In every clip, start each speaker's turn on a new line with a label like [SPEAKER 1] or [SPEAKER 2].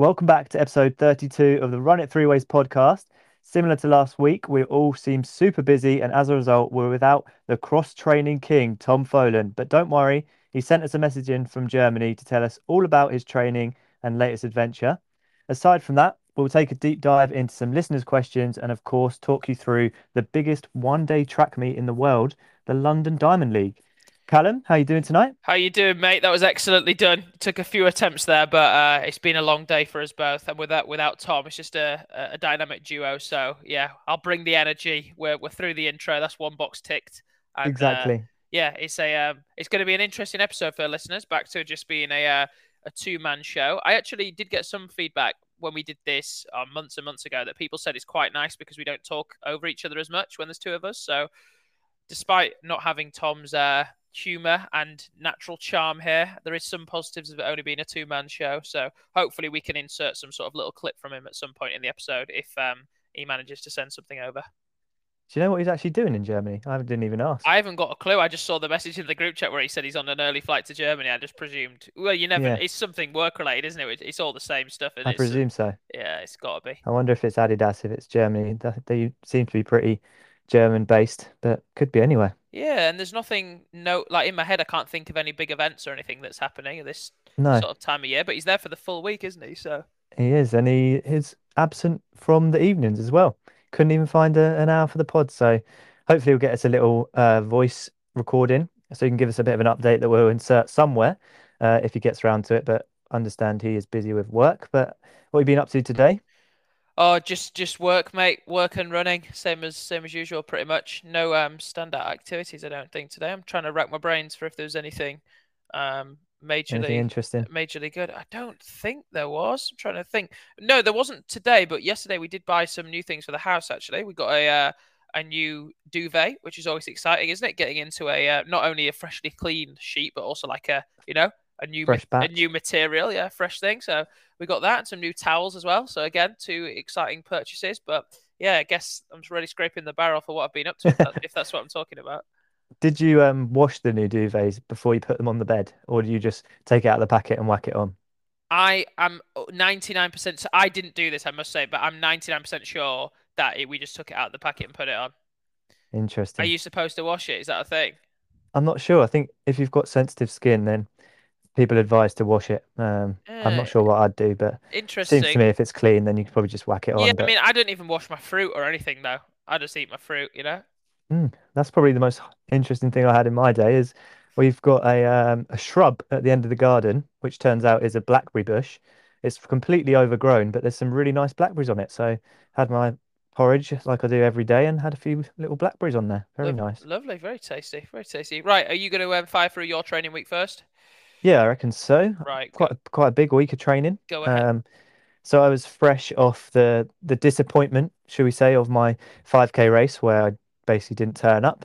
[SPEAKER 1] Welcome back to episode 32 of the Run It Three Ways podcast. Similar to last week, we all seem super busy, and as a result, we're without the cross training king, Tom Folan. But don't worry, he sent us a message in from Germany to tell us all about his training and latest adventure. Aside from that, we'll take a deep dive into some listeners' questions and, of course, talk you through the biggest one-day track meet in the world, the London Diamond League. Callum, how you doing tonight?
[SPEAKER 2] How you doing, mate? That was excellently done. Took a few attempts there, but it's been a long day for us both. And without Tom, it's just a dynamic duo. So yeah, I'll bring the energy. We're through the intro. That's one box ticked, and
[SPEAKER 1] Exactly.
[SPEAKER 2] yeah, it's going to be an interesting episode for listeners. Back to just being a two-man show. I actually did get some feedback when we did this months and months ago that people said it's quite nice because we don't talk over each other as much when there's two of us. So despite not having Tom's humor and natural charm here, there is some positives of it only being a two-man show. So hopefully we can insert some sort of little clip from him at some point in the episode if he manages to send something over.
[SPEAKER 1] Do you know what he's actually doing in Germany? I didn't even ask.
[SPEAKER 2] I haven't got a clue. I just saw the message in the group chat where he said he's on an early flight to Germany. I just presumed. Well, you never.
[SPEAKER 1] Yeah,
[SPEAKER 2] It's something work related, isn't it? It's all the same stuff, and
[SPEAKER 1] I
[SPEAKER 2] it's
[SPEAKER 1] presume so.
[SPEAKER 2] yeah, it's got to be.
[SPEAKER 1] I wonder if it's Adidas, if it's Germany. They seem to be pretty German based, but could be anywhere.
[SPEAKER 2] Yeah, and there's nothing no like in my head. I can't think of any big events or anything that's happening at this
[SPEAKER 1] No,
[SPEAKER 2] sort of time of year. But he's there for the full week, isn't he? So.
[SPEAKER 1] he is, and he is absent from the evenings as well. Couldn't even find an hour for the pod, so hopefully he'll get us a little voice recording, so he can give us a bit of an update that we'll insert somewhere if he gets around to it. But understand he is busy with work. But what have you been up to today?
[SPEAKER 2] Oh, just work, mate. Work and running, same as usual, pretty much. No standout activities, I don't think today. I'm trying to rack my brains for if there's anything
[SPEAKER 1] Anything
[SPEAKER 2] majorly
[SPEAKER 1] interesting?
[SPEAKER 2] majorly good. I don't think there was. I'm trying to think. No, there wasn't today, but yesterday we did buy some new things for the house. Actually, we got a new duvet, which is always exciting, isn't it? Getting into a not only a freshly cleaned sheet, but also like
[SPEAKER 1] Fresh
[SPEAKER 2] a
[SPEAKER 1] batch.
[SPEAKER 2] new material, yeah, fresh thing. So we got that and some new towels as well. So again, two exciting purchases. But yeah, I guess I'm really scraping the barrel for what I've been up to if that's what I'm talking about.
[SPEAKER 1] Did you wash the new duvets before you put them on the bed, or do you just take it out of the packet and whack it on?
[SPEAKER 2] I am 99%. So I didn't do this, I must say, but I'm 99% sure that we just took it out of the packet and put it on. Are
[SPEAKER 1] Interesting.
[SPEAKER 2] you supposed to wash it? Is that a thing?
[SPEAKER 1] I'm not sure. I think if you've got sensitive skin, then people advise to wash it. I'm
[SPEAKER 2] Eh,
[SPEAKER 1] not sure what I'd do, but seems to
[SPEAKER 2] interesting.
[SPEAKER 1] me if it's clean, then you could probably just whack it
[SPEAKER 2] Yeah,
[SPEAKER 1] on.
[SPEAKER 2] I
[SPEAKER 1] But
[SPEAKER 2] mean, I don't even wash my fruit or anything though. I just eat my fruit, you know?
[SPEAKER 1] that's probably the most interesting thing I had in my day is we've got a shrub at the end of the garden, which turns out is a blackberry bush. It's completely overgrown, but there's some really nice blackberries on it. So had my porridge like I do every day and had a few little blackberries on there. Very nice.
[SPEAKER 2] Lovely, very tasty, very tasty. Right, are you going to fire through your training week first?
[SPEAKER 1] Yeah, I reckon so.
[SPEAKER 2] Right,
[SPEAKER 1] Quite a big week of training.
[SPEAKER 2] go ahead.
[SPEAKER 1] Um, so I was fresh off the disappointment, shall we say, of my 5K race where I basically didn't turn up.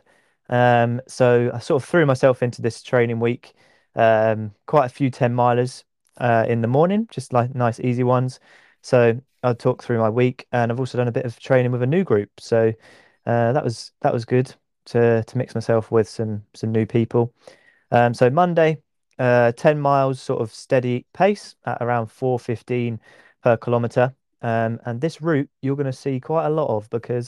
[SPEAKER 1] So I sort of threw myself into this training week. Quite a few 10 milers in the morning, just like nice easy ones. So I'll talk through my week, and I've also done a bit of training with a new group. So that was good to mix myself with some new people. So Monday, 10 miles sort of steady pace at around 4:15 per kilometer. And this route you're going to see quite a lot of because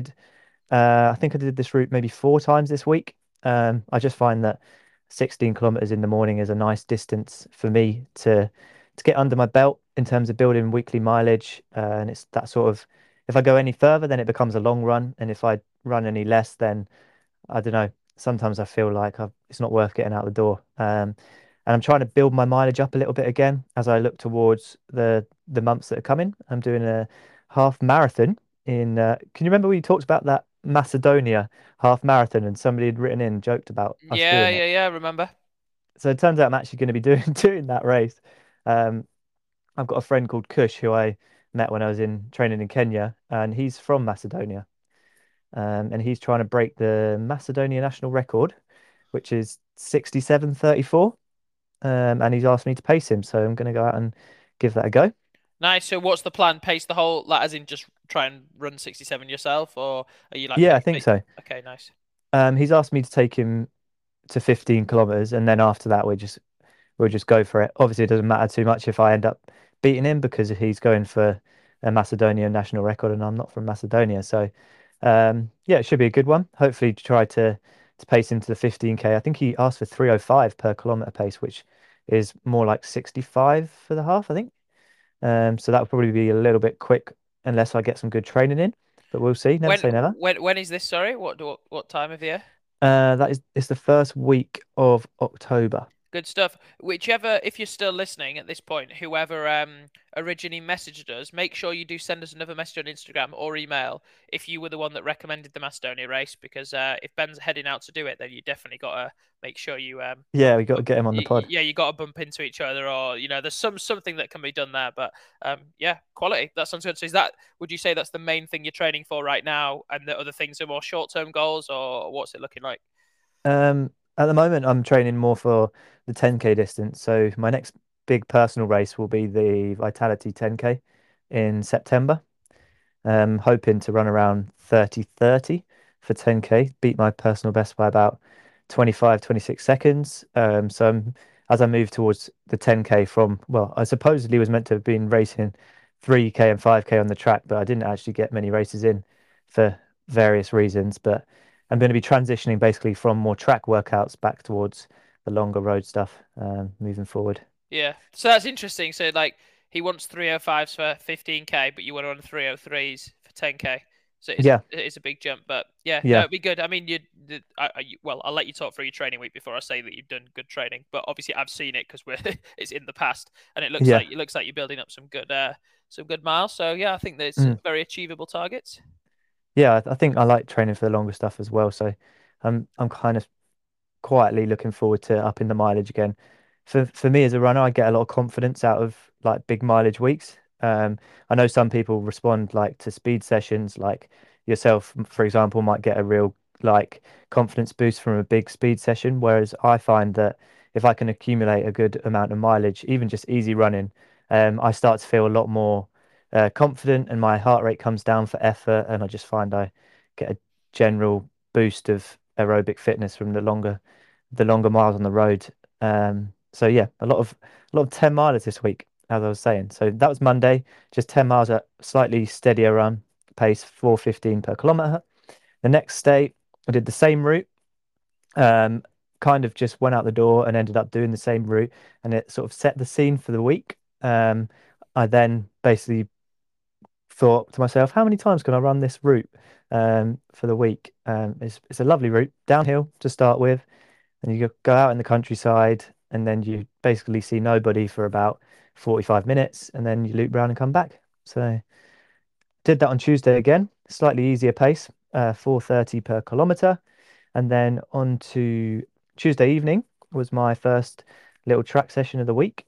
[SPEAKER 1] I think I did this route maybe 4 times this week. I just find that 16 kilometers in the morning is a nice distance for me to get under my belt in terms of building weekly mileage. And it's that sort of, if I go any further, then it becomes a long run. And if I run any less, then I don't know. Sometimes I feel like it's not worth getting out the door. And I'm trying to build my mileage up a little bit again as I look towards the months that are coming. I'm doing a half marathon in. Can you remember we talked about that Macedonia half marathon and somebody had written in joked about us
[SPEAKER 2] Yeah,
[SPEAKER 1] doing
[SPEAKER 2] yeah,
[SPEAKER 1] it.
[SPEAKER 2] yeah. Remember?
[SPEAKER 1] So it turns out I'm actually going to be doing doing that race. Um, I've got a friend called Kush who I met when I was in training in Kenya, and he's from Macedonia. And he's trying to break the Macedonia national record, which is 67:34. And he's asked me to pace him, so I'm going to go out and give that a go.
[SPEAKER 2] Nice. So, what's the plan? Pace the whole, like, as in just try and run 67 yourself, or are you like
[SPEAKER 1] Yeah, I think so.
[SPEAKER 2] Okay, nice.
[SPEAKER 1] He's asked me to take him to 15 kilometers, and then after that, we'll just go for it. Obviously, it doesn't matter too much if I end up beating him because he's going for a Macedonian national record, and I'm not from Macedonia. So, yeah, it should be a good one. Hopefully, try to pace into the 15K. I think he asked for 305 per kilometer pace, which is more like 65 for the half, I think. So that would probably be a little bit quick unless I get some good training in, but we'll see. Never
[SPEAKER 2] When
[SPEAKER 1] say never.
[SPEAKER 2] when is this? Sorry, what time of year?
[SPEAKER 1] That is it's the first week of October.
[SPEAKER 2] Good stuff. Whichever, if you're still listening at this point, whoever originally messaged us, make sure you do send us another message on Instagram or email if you were the one that recommended the Macedonia race, because if Ben's heading out to do it, then you definitely got to make sure
[SPEAKER 1] Yeah, we got to get him on the pod.
[SPEAKER 2] yeah, you got to bump into each other, or there's something that can be done there. But yeah, quality. That sounds good. So would you say that's the main thing you're training for right now, and the other things are more short-term goals, or what's it looking like?
[SPEAKER 1] At the moment, I'm training more for the 10K distance. So my next big personal race will be the Vitality 10K in September. Hoping to run around 30:30 for 10K, beat my personal best by about 25, 26 seconds. As I move towards the 10K from, well, I supposedly was meant to have been racing 3K and 5K on the track, but I didn't actually get many races in for various reasons. But I'm going to be transitioning basically from more track workouts back towards the longer road stuff, moving forward.
[SPEAKER 2] Yeah, so that's interesting. So like he wants 305s for 15K, but you want to run 303s for 10K. So
[SPEAKER 1] Yeah,
[SPEAKER 2] it is a big jump, but yeah, no,
[SPEAKER 1] yeah,
[SPEAKER 2] it'd be good. I mean, well, I'll let you talk through your training week before I say that you've done good training. But obviously, I've seen it because we're it's in the past, and
[SPEAKER 1] yeah.
[SPEAKER 2] it looks like you're building up some good miles. So yeah, I think there's
[SPEAKER 1] Mm.
[SPEAKER 2] very achievable targets.
[SPEAKER 1] Yeah, I think I like training for the longer stuff as well. So I'm kind of quietly looking forward to upping the mileage again. For me as a runner, I get a lot of confidence out of like big mileage weeks. I know some people respond like to speed sessions, like yourself, for example, might get a real like confidence boost from a big speed session. Whereas I find that if I can accumulate a good amount of mileage, even just easy running, I start to feel a lot more confident, and my heart rate comes down for effort, and I just find I get a general boost of aerobic fitness from the longer miles on the road. So yeah, a lot of 10 milers this week, as I was saying. So that was Monday, just 10 miles at slightly steadier run pace, 4:15 per kilometer. The next day, I did the same route, um, kind of just went out the door and ended up doing the same route, and it sort of set the scene for the week. I then basically thought to myself, how many times can I run this route for the week? It's a lovely route, downhill to start with, and you go out in the countryside, and then you basically see nobody for about 45 minutes, and then you loop round and come back. So did that on Tuesday again, slightly easier pace, 4:30 per kilometer, and then on to Tuesday evening was my first little track session of the week.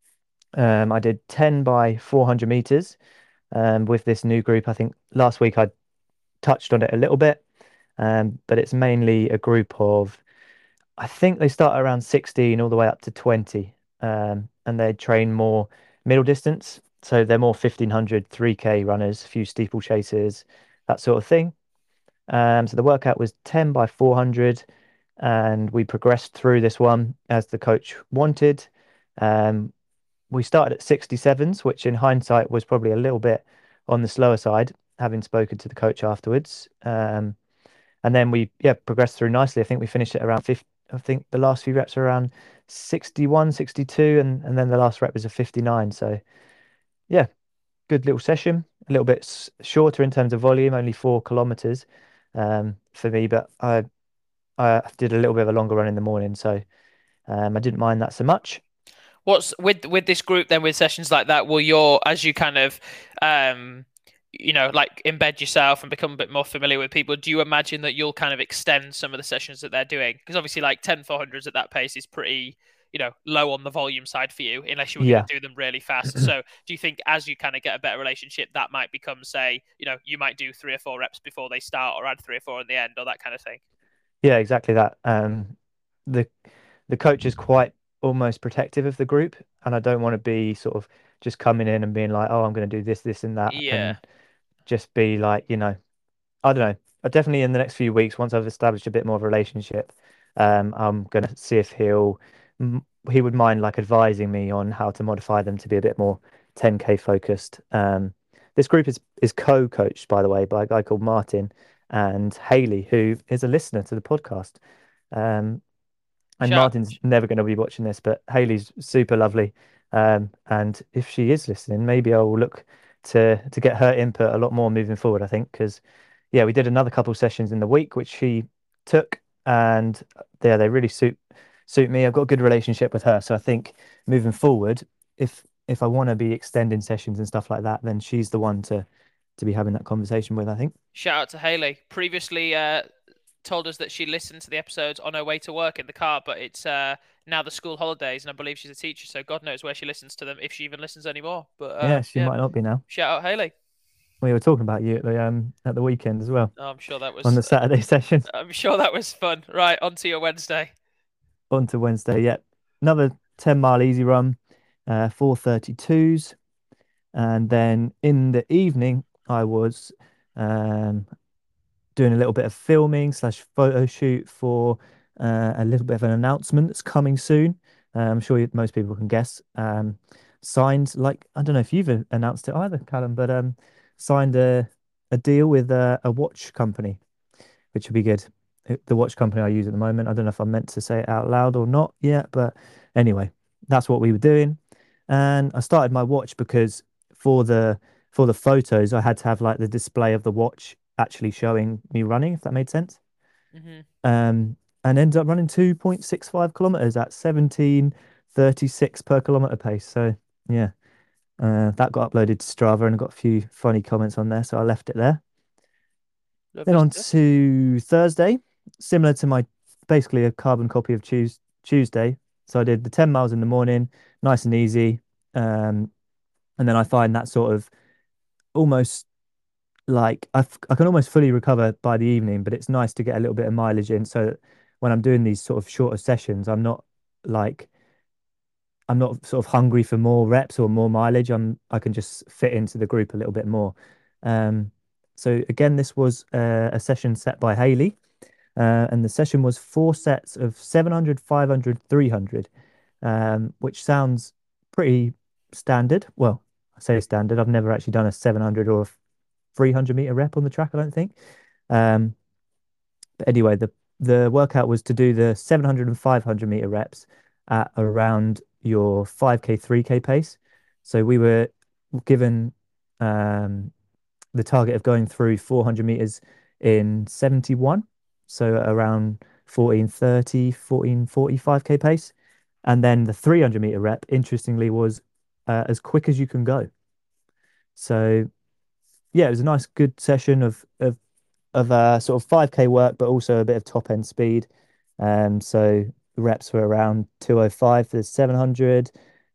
[SPEAKER 1] I did 10 by 400 meters with this new group. I think last week I touched on it a little bit, but it's mainly a group of, I think they start around 16 all the way up to 20, and they train more middle distance. So they're more 1500, 3K runners, a few steeplechasers, that sort of thing. So the workout was 10 by 400, and we progressed through this one as the coach wanted. Um, we started at 67s, which in hindsight was probably a little bit on the slower side, having spoken to the coach afterwards. And then we, yeah, progressed through nicely. I think we finished at around 50. I think the last few reps were around 61, 62, and then the last rep was a 59. So, yeah, good little session. A little bit shorter in terms of volume, only 4 kilometers for me, but I did a little bit of a longer run in the morning. So, I didn't mind that so much.
[SPEAKER 2] What's with this group then with sessions like that? Will your as you kind of um like embed yourself and become a bit more familiar with people, do you imagine that you'll kind of extend some of the sessions that they're doing? Because obviously like 10 400s at that pace is pretty, low on the volume side for you, unless you were going
[SPEAKER 1] Yeah.
[SPEAKER 2] to do them really fast. So do you think as you kind of get a better relationship, that might become, say, you might do 3 or 4 reps before they start, or add 3 or 4 in the end, or that kind of thing?
[SPEAKER 1] Yeah, exactly that. The the coach is quite almost protective of the group, and I don't want to be sort of just coming in and being like, oh, I'm going to do this, this, and that,
[SPEAKER 2] Yeah.
[SPEAKER 1] and just be like, I don't know. Definitely in the next few weeks, once I've established a bit more of a relationship, I'm going to see if he would mind like advising me on how to modify them to be a bit more 10K focused. This group is co-coached, by the way, by a guy called Martin and Haley, who is a listener to the podcast. Um, and
[SPEAKER 2] Shout
[SPEAKER 1] Martin's never going to be watching this, but Haley's super lovely. And if she is listening, maybe I'll look to get her input a lot more moving forward, I think, because yeah, we did another couple sessions in the week, which she took, and yeah, they really suit me. I've got a good relationship with her, so I think moving forward, if I want to be extending sessions and stuff like that, then she's the one to be having that conversation with, I think.
[SPEAKER 2] shout out to Haley. Previously, told us that she listened to the episodes on her way to work in the car, but it's now the school holidays, and I believe she's a teacher, so God knows where she listens to them, if she even listens anymore. But
[SPEAKER 1] Yeah, she
[SPEAKER 2] yeah,
[SPEAKER 1] might not be now.
[SPEAKER 2] shout out Haley.
[SPEAKER 1] We were talking about you at the weekend as well
[SPEAKER 2] Oh,
[SPEAKER 1] on the Saturday session.
[SPEAKER 2] I'm sure that was fun. Right, on to your Wednesday.
[SPEAKER 1] On to Wednesday. Yeah, another 10 mile easy run, 4:32s, and then in the evening I was um, doing a little bit of filming slash photo shoot for a little bit of an announcement that's coming soon. I'm sure most people can guess. Signed, like, I don't know if you've announced it either, Callum, but signed a deal with a watch company, which would be good. The watch company I use at the moment. I don't know if I'm meant to say it out loud or not yet, but anyway, that's what we were doing. And I started my watch because for the for the photos, I had to have like the display of the watch actually showing me running, if that made sense.
[SPEAKER 2] Hmm.
[SPEAKER 1] Um, and ended up running 2.65 kilometers at 17:36 per kilometer pace. So yeah, that got uploaded to Strava and got a few funny comments on there, so I left it there. Then
[SPEAKER 2] Lovely
[SPEAKER 1] on
[SPEAKER 2] stuff.
[SPEAKER 1] to Thursday, similar to my basically a carbon copy of Tuesday. So I did the 10 miles in the morning, nice and easy. Um, and then I find that sort of almost like I can almost fully recover by the evening, but it's nice to get a little bit of mileage in. So that when I'm doing these sort of shorter sessions, like I'm not sort of hungry for more reps or more mileage. I can just fit into the group a little bit more. Um, so again, this was a session set by Haley. And the session was 4 sets of 700, 500, 300, which sounds pretty standard. Well, I say standard. I've never actually done a 700 or a 300 meter rep on the track, I don't think. Um, but anyway, the workout was to do the 700 and 500 meter reps at around your 5K, 3K pace. So we were given um, the target of going through 400 meters in 71, so around 14:30, 14:45K pace. And then the 300 meter rep, interestingly, was as quick as you can go. So yeah, it was a nice, good session of sort of 5K work, but also a bit of top end speed. So the reps were around 205 for the 700,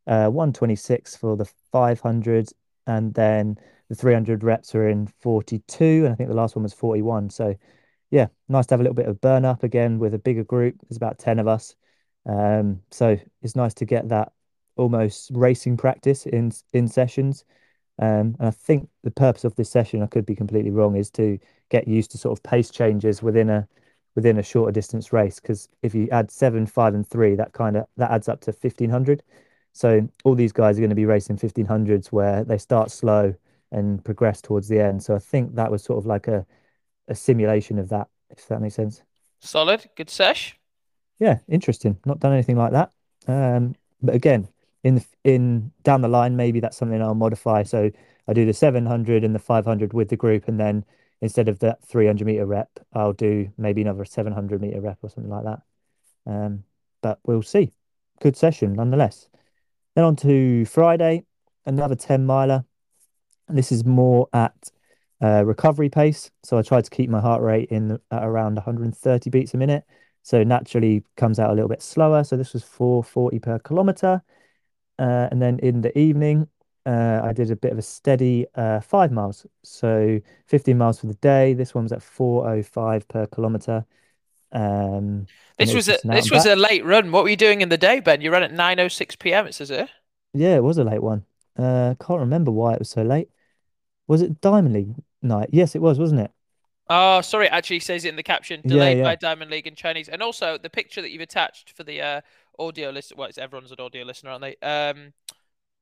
[SPEAKER 1] 126 for the 500, and then the 300 reps were in 42, and I think the last one was 41. So yeah, nice to have a little bit of burn up again with a bigger group. There's about 10 of us. So it's nice to get that almost racing practice in sessions. And I think the purpose of this session, I could be completely wrong, is to get used to sort of pace changes within a shorter distance race. Because if you add 7, 5, and 3, that adds up to 1500. So all these guys are going to be racing 1500s where they start slow and progress towards the end. So I think that was sort of like a simulation of that, if that makes sense.
[SPEAKER 2] Solid. Good sesh.
[SPEAKER 1] Yeah, interesting. Not done anything like that. But again, in down the line, maybe that's something I'll modify. So I do the 700 and the 500 with the group, and then instead of that 300 meter rep, I'll do maybe another 700 meter rep or something like that. Um, but we'll see. Good session nonetheless. Then on to Friday, another 10 miler. And this is more at recovery pace. So I try to keep my heart rate at around 130 beats a minute. So naturally comes out a little bit slower. So this was 440 per kilometer. And then in the evening, I did a bit of a steady 5 miles. So 15 miles for the day. This one was at 405 per kilometer. And it was just an out
[SPEAKER 2] This
[SPEAKER 1] and
[SPEAKER 2] was a
[SPEAKER 1] back.
[SPEAKER 2] late run. What were you doing in the day, Ben? You ran at 9:06 p.m. It says here.
[SPEAKER 1] Yeah, it was a late one. Can't remember why it was so late. Was it Diamond League night? Yes, it was, wasn't it?
[SPEAKER 2] Oh, sorry. It actually says it in the caption,
[SPEAKER 1] Yeah,
[SPEAKER 2] delayed by
[SPEAKER 1] yeah.
[SPEAKER 2] Diamond League in Chinese, and also the picture that you've attached for the audio list. Well, it's everyone's an audio listener, aren't they?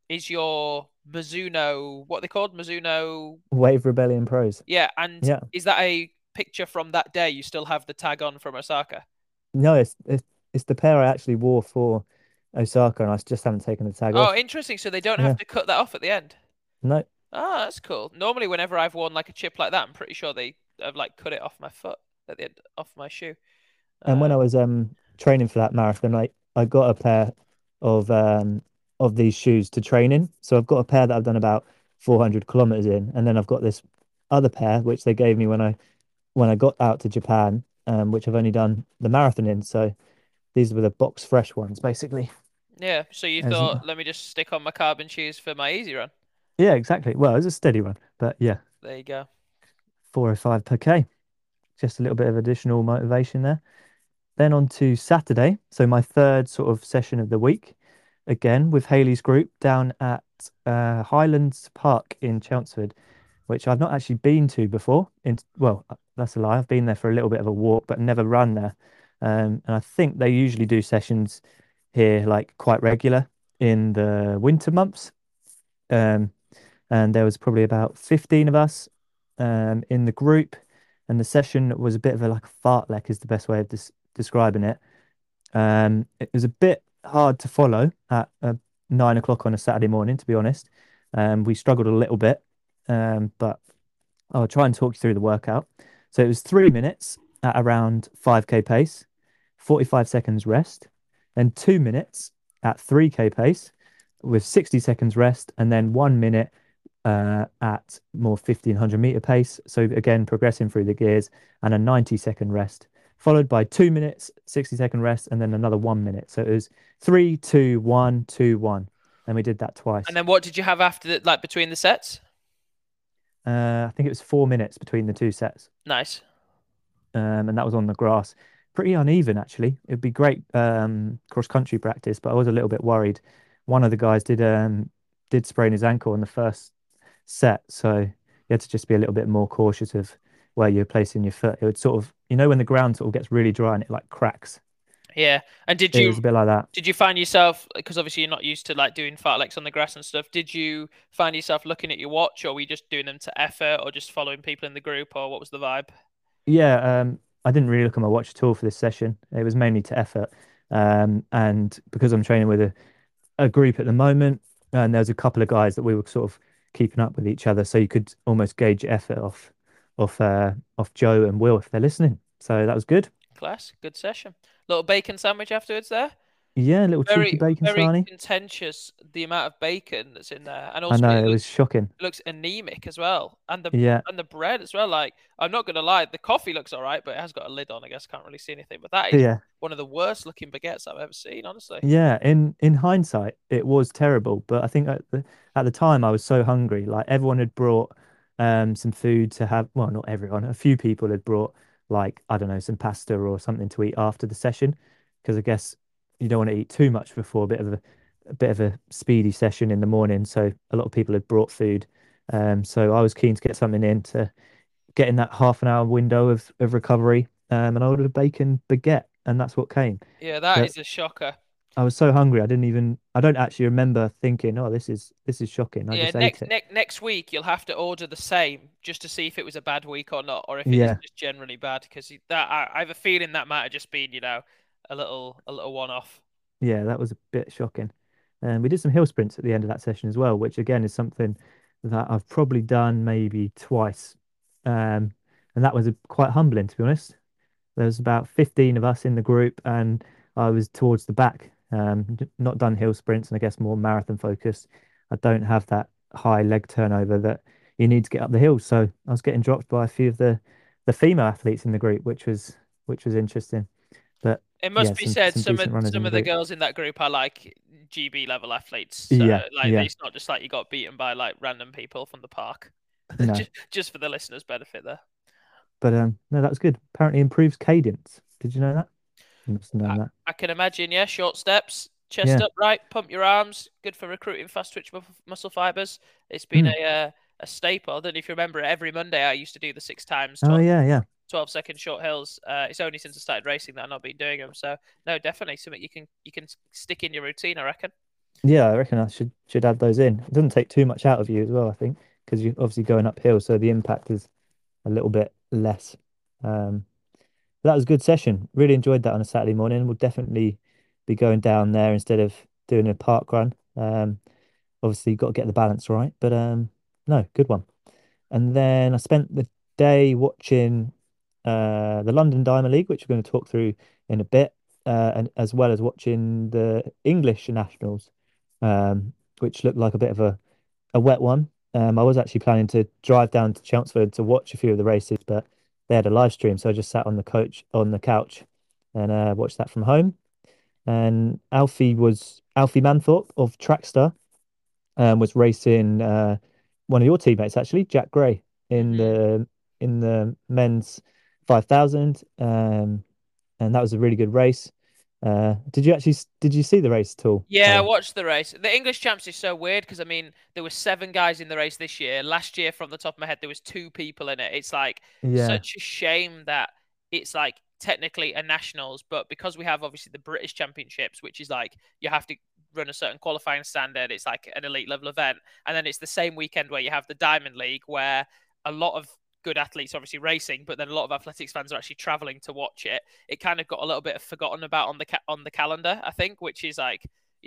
[SPEAKER 2] is your Mizuno, what are they called? Mizuno.
[SPEAKER 1] Wave Rebellion Pros.
[SPEAKER 2] Yeah, and
[SPEAKER 1] Yeah.
[SPEAKER 2] is that a picture from that day? You still have the tag on from Osaka?
[SPEAKER 1] No, it's the pair I actually wore for Osaka, and I just haven't taken the tag
[SPEAKER 2] Oh,
[SPEAKER 1] off.
[SPEAKER 2] interesting. So they don't have
[SPEAKER 1] Yeah.
[SPEAKER 2] to cut that off at the end.
[SPEAKER 1] No.
[SPEAKER 2] Ah, that's cool. Normally, whenever I've worn like a chip like that, I'm pretty sure they have like cut it off my foot at the end, off my shoe.
[SPEAKER 1] And when
[SPEAKER 2] Uh,
[SPEAKER 1] I was training for that marathon, I got a pair of these shoes to train in. So I've got a pair that I've done about 400 kilometers in, and then I've got this other pair which they gave me when I got out to Japan, which I've only done the marathon in. So these were the box fresh ones, basically.
[SPEAKER 2] yeah. So you
[SPEAKER 1] As
[SPEAKER 2] thought, let me just stick on my carbon shoes for my easy run.
[SPEAKER 1] Yeah, exactly. Well, it's a steady one, but yeah,
[SPEAKER 2] There you go.
[SPEAKER 1] 405 per K. Just a little bit of additional motivation there. Then on to Saturday. So my third sort of session of the week, again with Haley's group down at Highlands Park in Chelmsford, which I've not actually been to before. That's a lie. I've been there for a little bit of a walk, but never run there. And I think they usually do sessions here like quite regular in the winter months. Um, and there was probably about 15 of us in the group, and the session was a bit of a like a fartlek is the best way of describing it. It was a bit hard to follow at 9 o'clock on a Saturday morning, to be honest. We struggled a little bit, but I'll try and talk you through the workout. So it was 3 minutes at around 5K pace, 45 seconds rest, then 2 minutes at 3K pace with 60 seconds rest, and then 1 minute at more 1500-meter pace. So again, progressing through the gears and a 90-second rest, followed by 2 minutes, 60-second rest, and then another 1 minute. So it was 3, 2, 1, 2, 1. And we did that
[SPEAKER 2] And
[SPEAKER 1] twice.
[SPEAKER 2] then what did you have after that, like between the sets?
[SPEAKER 1] I think it was 4 minutes between the two sets.
[SPEAKER 2] Nice.
[SPEAKER 1] And that was on the grass. Pretty uneven, actually. It'd be great cross country practice, but I was a little bit worried. One of the guys did sprain his ankle on the first set, so you had to just be a little bit more cautious of where you're placing your foot. It would sort of, when the ground sort of gets really dry and it like cracks.
[SPEAKER 2] Yeah. And did
[SPEAKER 1] It
[SPEAKER 2] you
[SPEAKER 1] was a bit like that.
[SPEAKER 2] did you find yourself, because obviously you're not used to like doing fartleks on the grass and stuff, did you find yourself looking at your watch, or were you just doing them to effort, or just following people in the group, or what was the vibe?
[SPEAKER 1] Yeah, I didn't really look at my watch at all for this session. It was mainly to effort. And because I'm training with a group at the moment, and there was a couple of guys that we were sort of keeping up with each other, so you could almost gauge your effort off Joe and Will if they're listening. So that was good.
[SPEAKER 2] Class, good session. Little bacon sandwich afterwards there.
[SPEAKER 1] Yeah, a little cheeky
[SPEAKER 2] Very,
[SPEAKER 1] bacon
[SPEAKER 2] very
[SPEAKER 1] sarnie.
[SPEAKER 2] contentious the amount of bacon that's in there, and
[SPEAKER 1] I
[SPEAKER 2] also
[SPEAKER 1] know it was shocking.
[SPEAKER 2] it looks anemic as well,
[SPEAKER 1] Yeah,
[SPEAKER 2] and the bread as well. Like I'm not gonna lie, the coffee looks all right, but it has got a lid on. I guess can't really see anything. But that is
[SPEAKER 1] yeah,
[SPEAKER 2] one of the worst looking baguettes I've ever seen, honestly.
[SPEAKER 1] yeah. In hindsight, it was terrible, but I think at the time I was so hungry. Like everyone had brought some food to have. Well, not everyone. A few people had brought like I don't know some pasta or something to eat after the session, because I guess you don't want to eat too much before a bit of a speedy session in the morning. So a lot of people had brought food. So I was keen to get something in to get in that half an hour window of recovery. And I ordered a bacon baguette, and that's what came.
[SPEAKER 2] Yeah, that
[SPEAKER 1] But
[SPEAKER 2] is a shocker.
[SPEAKER 1] I was so hungry, I don't actually remember thinking, oh, this is shocking. I
[SPEAKER 2] Yeah,
[SPEAKER 1] just ate it.
[SPEAKER 2] next week you'll have to order the same just to see if it was a bad week or not, or if it is
[SPEAKER 1] Yeah,
[SPEAKER 2] just generally bad. Because that I have a feeling that might have just been, a little one off.
[SPEAKER 1] yeah, that was a bit shocking. And we did some hill sprints at the end of that session as well, which again is something that I've probably done maybe twice. And that was quite humbling, to be honest. There was about 15 of us in the group, and I was towards the back. Not done hill sprints, and I guess more marathon focused. I don't have that high leg turnover that you need to get up the hills. So I was getting dropped by a few of the female athletes in the group, which was interesting. But
[SPEAKER 2] It
[SPEAKER 1] yeah,
[SPEAKER 2] must be said,
[SPEAKER 1] some decent runners in
[SPEAKER 2] some
[SPEAKER 1] the
[SPEAKER 2] of the
[SPEAKER 1] group.
[SPEAKER 2] girls in that group are like GB level athletes. So
[SPEAKER 1] Yeah,
[SPEAKER 2] like
[SPEAKER 1] yeah,
[SPEAKER 2] it's not just like you got beaten by like random people from the park.
[SPEAKER 1] no,
[SPEAKER 2] Just for the listeners' benefit there.
[SPEAKER 1] but no, that was good. Apparently improves cadence. Did you know that? You must have known that.
[SPEAKER 2] I can imagine, yeah, short steps, chest
[SPEAKER 1] Yeah.
[SPEAKER 2] upright, pump your arms, good for recruiting fast twitch muscle fibers. It's been
[SPEAKER 1] Mm.
[SPEAKER 2] a staple. I don't know if you remember it. Every Monday I used to do the 6 times
[SPEAKER 1] Oh yeah, yeah.
[SPEAKER 2] 12-second short hills. It's only since I started racing that I've not been doing them. So no, definitely something you can stick in your routine, I reckon.
[SPEAKER 1] Yeah, I reckon I should add those in. It doesn't take too much out of you as well, I think, because you're obviously going uphill, so the impact is a little bit less. Um, that was a good session. Really enjoyed that on a Saturday morning. We'll definitely be going down there instead of doing a park run. Obviously, you've got to get the balance right, but no, good one. And then I spent the day watching the London Diamond League, which we're going to talk through in a bit, and as well as watching the English Nationals, which looked like a bit of a wet one. I was actually planning to drive down to Chelmsford to watch a few of the races, but they had a live stream, so I just sat on the couch and watched that from home. And Alfie Manthorpe of Trackstar was racing one of your teammates actually, Jack Gray, in
[SPEAKER 2] Hmm.
[SPEAKER 1] the men's 5,000, and that was a really good race. Did you see the race at all,
[SPEAKER 2] Yeah, I
[SPEAKER 1] Callum?
[SPEAKER 2] watched the race. The English champs is so weird because I mean there were seven guys in the race this year. Last year, from the top of my head, there was two people in it. It's like
[SPEAKER 1] Yeah,
[SPEAKER 2] such a shame that it's like technically a nationals, but because we have obviously the British Championships, which is like you have to run a certain qualifying standard. It's like an elite level event, and then it's the same weekend where you have the Diamond League, where a lot of good athletes obviously racing, but then a lot of athletics fans are actually traveling to watch it. It kind of got a little bit forgotten about on the calendar, I think, which is like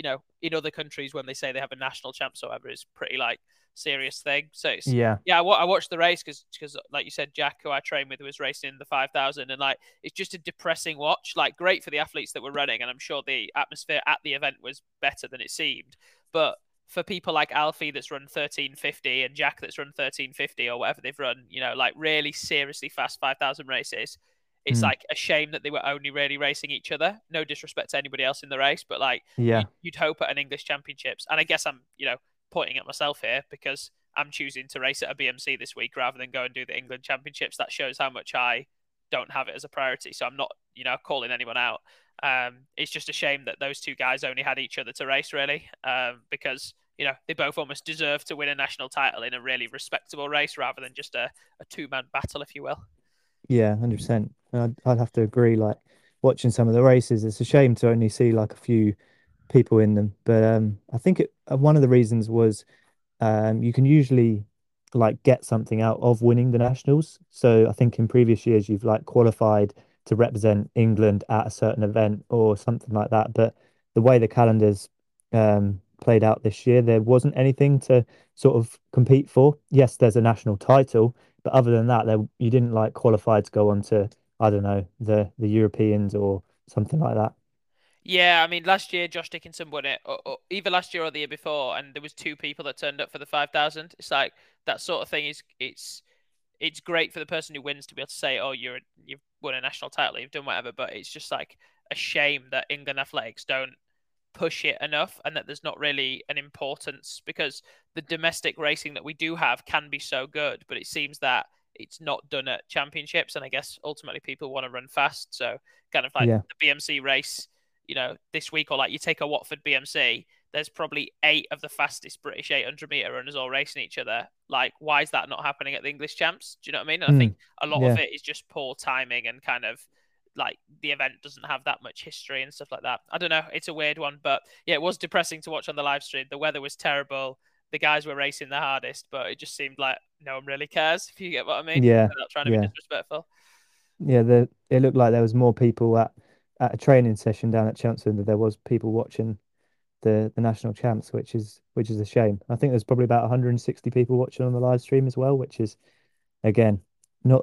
[SPEAKER 2] in other countries when they say they have a national champs or whatever is pretty like serious thing. So it's
[SPEAKER 1] yeah,
[SPEAKER 2] yeah, I watched the race because like you said, Jack, who I train with, was racing in the 5,000, and like it's just a depressing watch. Like great for the athletes that were running, and I'm sure the atmosphere at the event was better than it seemed, but for people like Alfie that's run 1350 and Jack that's run 1350 or whatever they've run, like really seriously fast 5,000 races, it's
[SPEAKER 1] mm,
[SPEAKER 2] like a shame that they were only really racing each other. No disrespect to anybody else in the race, but like
[SPEAKER 1] yeah,
[SPEAKER 2] you'd hope at an English Championships, and I guess I'm pointing at myself here because I'm choosing to race at a BMC this week rather than go and do the England Championships. That shows how much I don't have it as a priority. So I'm not calling anyone out. It's just a shame that those two guys only had each other to race really, because they both almost deserve to win a national title in a really respectable race rather than just a two-man battle, if you will.
[SPEAKER 1] yeah, 100%. I'd have to agree. Like watching some of the races, it's a shame to only see like a few people in them. But I think one of the reasons was you can usually like get something out of winning the nationals. So I think in previous years you've like qualified to represent England at a certain event or something like that. But the way the calendars played out this year, there wasn't anything to sort of compete for. Yes, there's a national title, but other than that, you didn't like qualify to go on to, I don't know, the Europeans or something like that.
[SPEAKER 2] Yeah, I mean, last year Josh Dickinson won it, or either last year or the year before, and there was two people that turned up for the 5,000. It's like that sort of thing is it's great for the person who wins to be able to say, "Oh, you've won a national title, you've done whatever." But it's just like a shame that England athletics don't push it enough, and that there's not really an importance because the domestic racing that we do have can be so good, but it seems that it's not done at championships, and I guess ultimately people want to run fast, so kind of like
[SPEAKER 1] Yeah,
[SPEAKER 2] the BMC race, this week, or like you take a Watford BMC, there's probably eight of the fastest British 800-meter runners all racing each other. Like, why is that not happening at the English champs? Do you know what I mean? And I think
[SPEAKER 1] mm,
[SPEAKER 2] a lot of
[SPEAKER 1] yeah,
[SPEAKER 2] it is just poor timing and kind of like the event doesn't have that much history and stuff like that. I don't know. It's a weird one, but yeah, it was depressing to watch on the live stream. The weather was terrible. The guys were racing the hardest, but it just seemed like no one really cares, if you get what I mean,
[SPEAKER 1] yeah,
[SPEAKER 2] without trying to be
[SPEAKER 1] yeah.
[SPEAKER 2] disrespectful.
[SPEAKER 1] Yeah, it looked like there was more people at a training session down at Chelmsford than there was people watching the national champs, which is a shame. I think there's probably about 160 people watching on the live stream as well, which is again not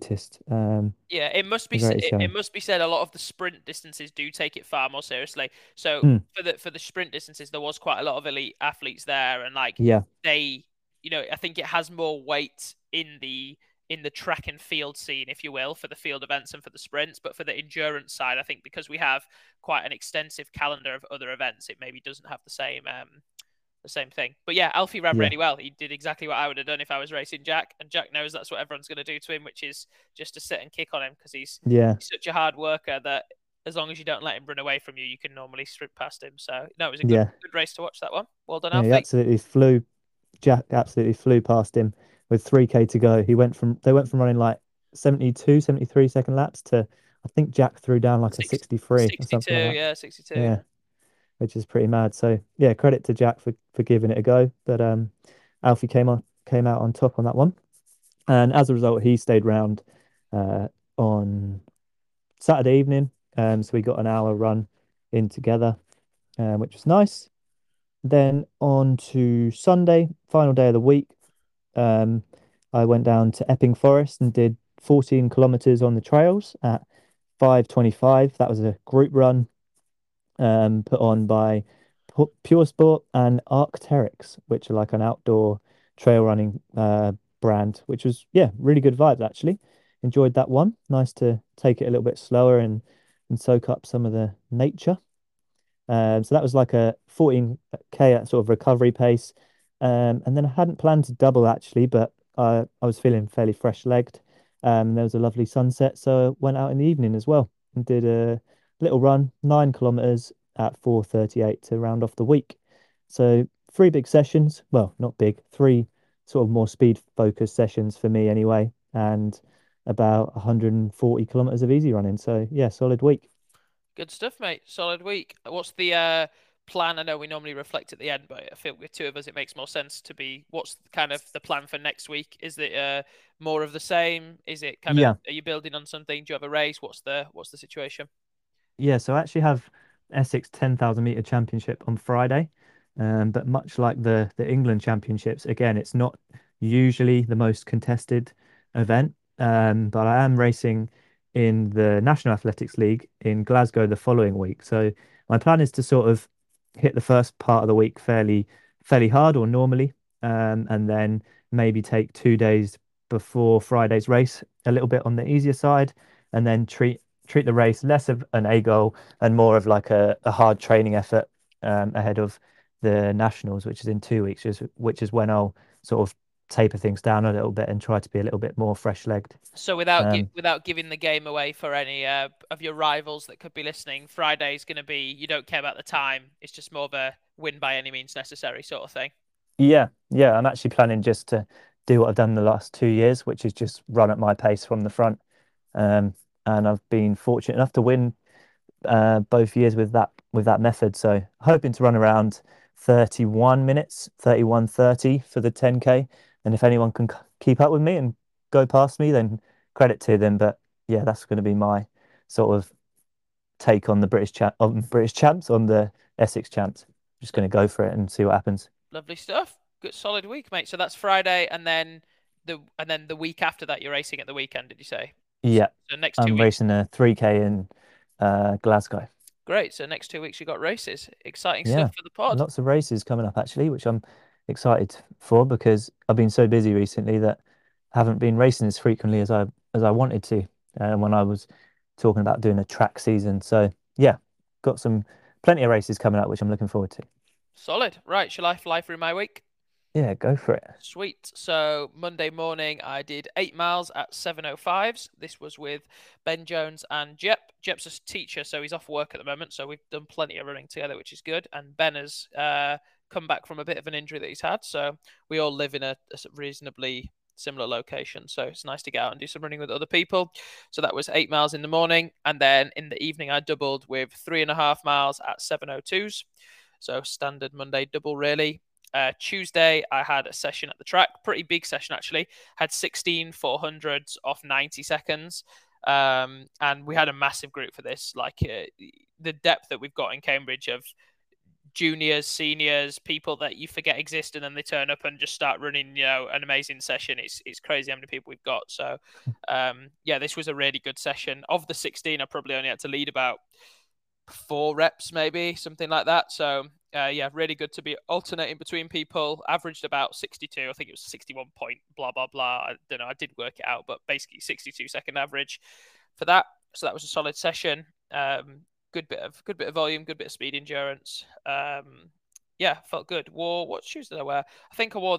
[SPEAKER 2] Yeah,
[SPEAKER 1] the greatest
[SPEAKER 2] it
[SPEAKER 1] showing.
[SPEAKER 2] must be said. A lot of the sprint distances do take it far more seriously. So
[SPEAKER 1] Mm,
[SPEAKER 2] for the sprint distances, there was quite a lot of elite athletes there, and like
[SPEAKER 1] yeah,
[SPEAKER 2] they, I think it has more weight in the track and field scene, if you will, for the field events and for the sprints. But for the endurance side, I think because we have quite an extensive calendar of other events, it maybe doesn't have the same thing. But yeah, Alfie ran
[SPEAKER 1] yeah,
[SPEAKER 2] really well. He did exactly what I would have done if I was racing Jack, and Jack knows that's what everyone's going to do to him, which is just to sit and kick on him because
[SPEAKER 1] yeah,
[SPEAKER 2] he's such a hard worker that as long as you don't let him run away from you, you can normally sprint past him. So no, it was a good
[SPEAKER 1] yeah,
[SPEAKER 2] good race to watch that one. Well done,
[SPEAKER 1] yeah. He
[SPEAKER 2] Alfie.
[SPEAKER 1] absolutely flew. Jack absolutely flew past him with 3K to go. They went from running like 72, 73 second laps to I think Jack threw down like a 63 or something
[SPEAKER 2] 62,
[SPEAKER 1] like that.
[SPEAKER 2] yeah, 62.
[SPEAKER 1] Yeah. which is pretty mad. So yeah, credit to Jack for giving it a go. But Alfie came out on top on that one, and as a result, he stayed round uh, on Saturday evening. So we got an hour run in together, which was nice. Then on to Sunday, final day of the week. Um, I went down to Epping Forest and did 14 kilometers on the trails at 5:25. That was a group run put on by Pure Sport and Arc'teryx, which are like an outdoor trail running brand, which was, yeah, really good vibes actually. Enjoyed that one. Nice to take it a little bit slower and soak up some of the nature. So that was like a 14K at sort of recovery pace. And then I hadn't planned to double actually, but I was feeling fairly fresh legged. There was a lovely sunset, so I went out in the evening as well and did a little run, 9 kilometers at 4:38 to round off the week. So three big sessions. Well, not big, three sort of more speed focused sessions for me anyway, and about 140 kilometers of easy running. So yeah, solid week.
[SPEAKER 2] Good stuff, mate. Solid week. What's the plan? I know we normally reflect at the end, but I feel with two of us, it makes more sense to be. What's kind of the plan for next week? Is it more of the same? Is it kind of
[SPEAKER 1] Yeah.
[SPEAKER 2] are you building on something? Do you have a race? What's the situation?
[SPEAKER 1] Yeah, so I actually have Essex 10,000 meter championship on Friday. But much like the England championships, again, it's not usually the most contested event. But I am racing in the National Athletics League in Glasgow the following week. So my plan is to sort of hit the first part of the week fairly hard or normally, and then maybe take 2 days before Friday's race a little bit on the easier side, and then treat the race less of an A goal and more of like a hard training effort ahead of the nationals, which is in 2 weeks, which is when I'll sort of taper things down a little bit and try to be a little bit more fresh-legged.
[SPEAKER 2] So without
[SPEAKER 1] Um,
[SPEAKER 2] without giving the game away for any of your rivals that could be listening, Friday's going to be you don't care about the time. It's just more of a win by any means necessary sort of thing.
[SPEAKER 1] yeah, I'm actually planning just to do what I've done the last 2 years, which is just run at my pace from the front. Um, and I've been fortunate enough to win both years with that method. So hoping to run around 31 minutes, 31:30 for the 10K. And if anyone can keep up with me and go past me, then credit to them. But yeah, that's going to be my sort of take on the British champs on the Essex champs. Just going to go for it and see what happens.
[SPEAKER 2] Lovely stuff. Good solid week, mate. So that's Friday, and then the week after that, you're racing at the weekend. Did you say? So,
[SPEAKER 1] Yeah,
[SPEAKER 2] so next two
[SPEAKER 1] I'm
[SPEAKER 2] weeks.
[SPEAKER 1] racing a 3K in Glasgow.
[SPEAKER 2] Great. So next 2 weeks you got races. Exciting stuff
[SPEAKER 1] Yeah,
[SPEAKER 2] for the pod.
[SPEAKER 1] lots of races coming up actually, which I'm excited for because I've been so busy recently that I haven't been racing as frequently as I wanted to when I was talking about doing a track season. So yeah, got some plenty of races coming up, which I'm looking forward to.
[SPEAKER 2] Solid. Right. Shall I fly through my week?
[SPEAKER 1] Yeah, go for it.
[SPEAKER 2] Sweet. So Monday morning, I did 8 miles at 7:05s. This was with Ben Jones and Jep. Jep's a teacher, so he's off work at the moment. So we've done plenty of running together, which is good. And Ben has come back from a bit of an injury that he's had. So we all live in a reasonably similar location. So it's nice to get out and do some running with other people. So that was 8 miles in the morning. And then in the evening, I doubled with 3.5 miles at 7:02s. So standard Monday double, really. Tuesday, I had a session at the track, pretty big session actually. Had 16 400s off 90 seconds. And we had a massive group for this. Like the depth that we've got in Cambridge of juniors, seniors, people that you forget exist, and then they turn up and just start running, an amazing session. It's crazy how many people we've got. So, yeah, this was a really good session. Of the 16, I probably only had to lead about 4 reps, maybe something like that. So yeah, really good to be alternating between people. Averaged about 62. I think it was 61 point blah blah blah. I don't know. I did work it out, but basically 62-second average for that. So that was a solid session. Good bit of volume, good bit of speed endurance. Yeah, felt good. Wore what shoes did I wear? I think I wore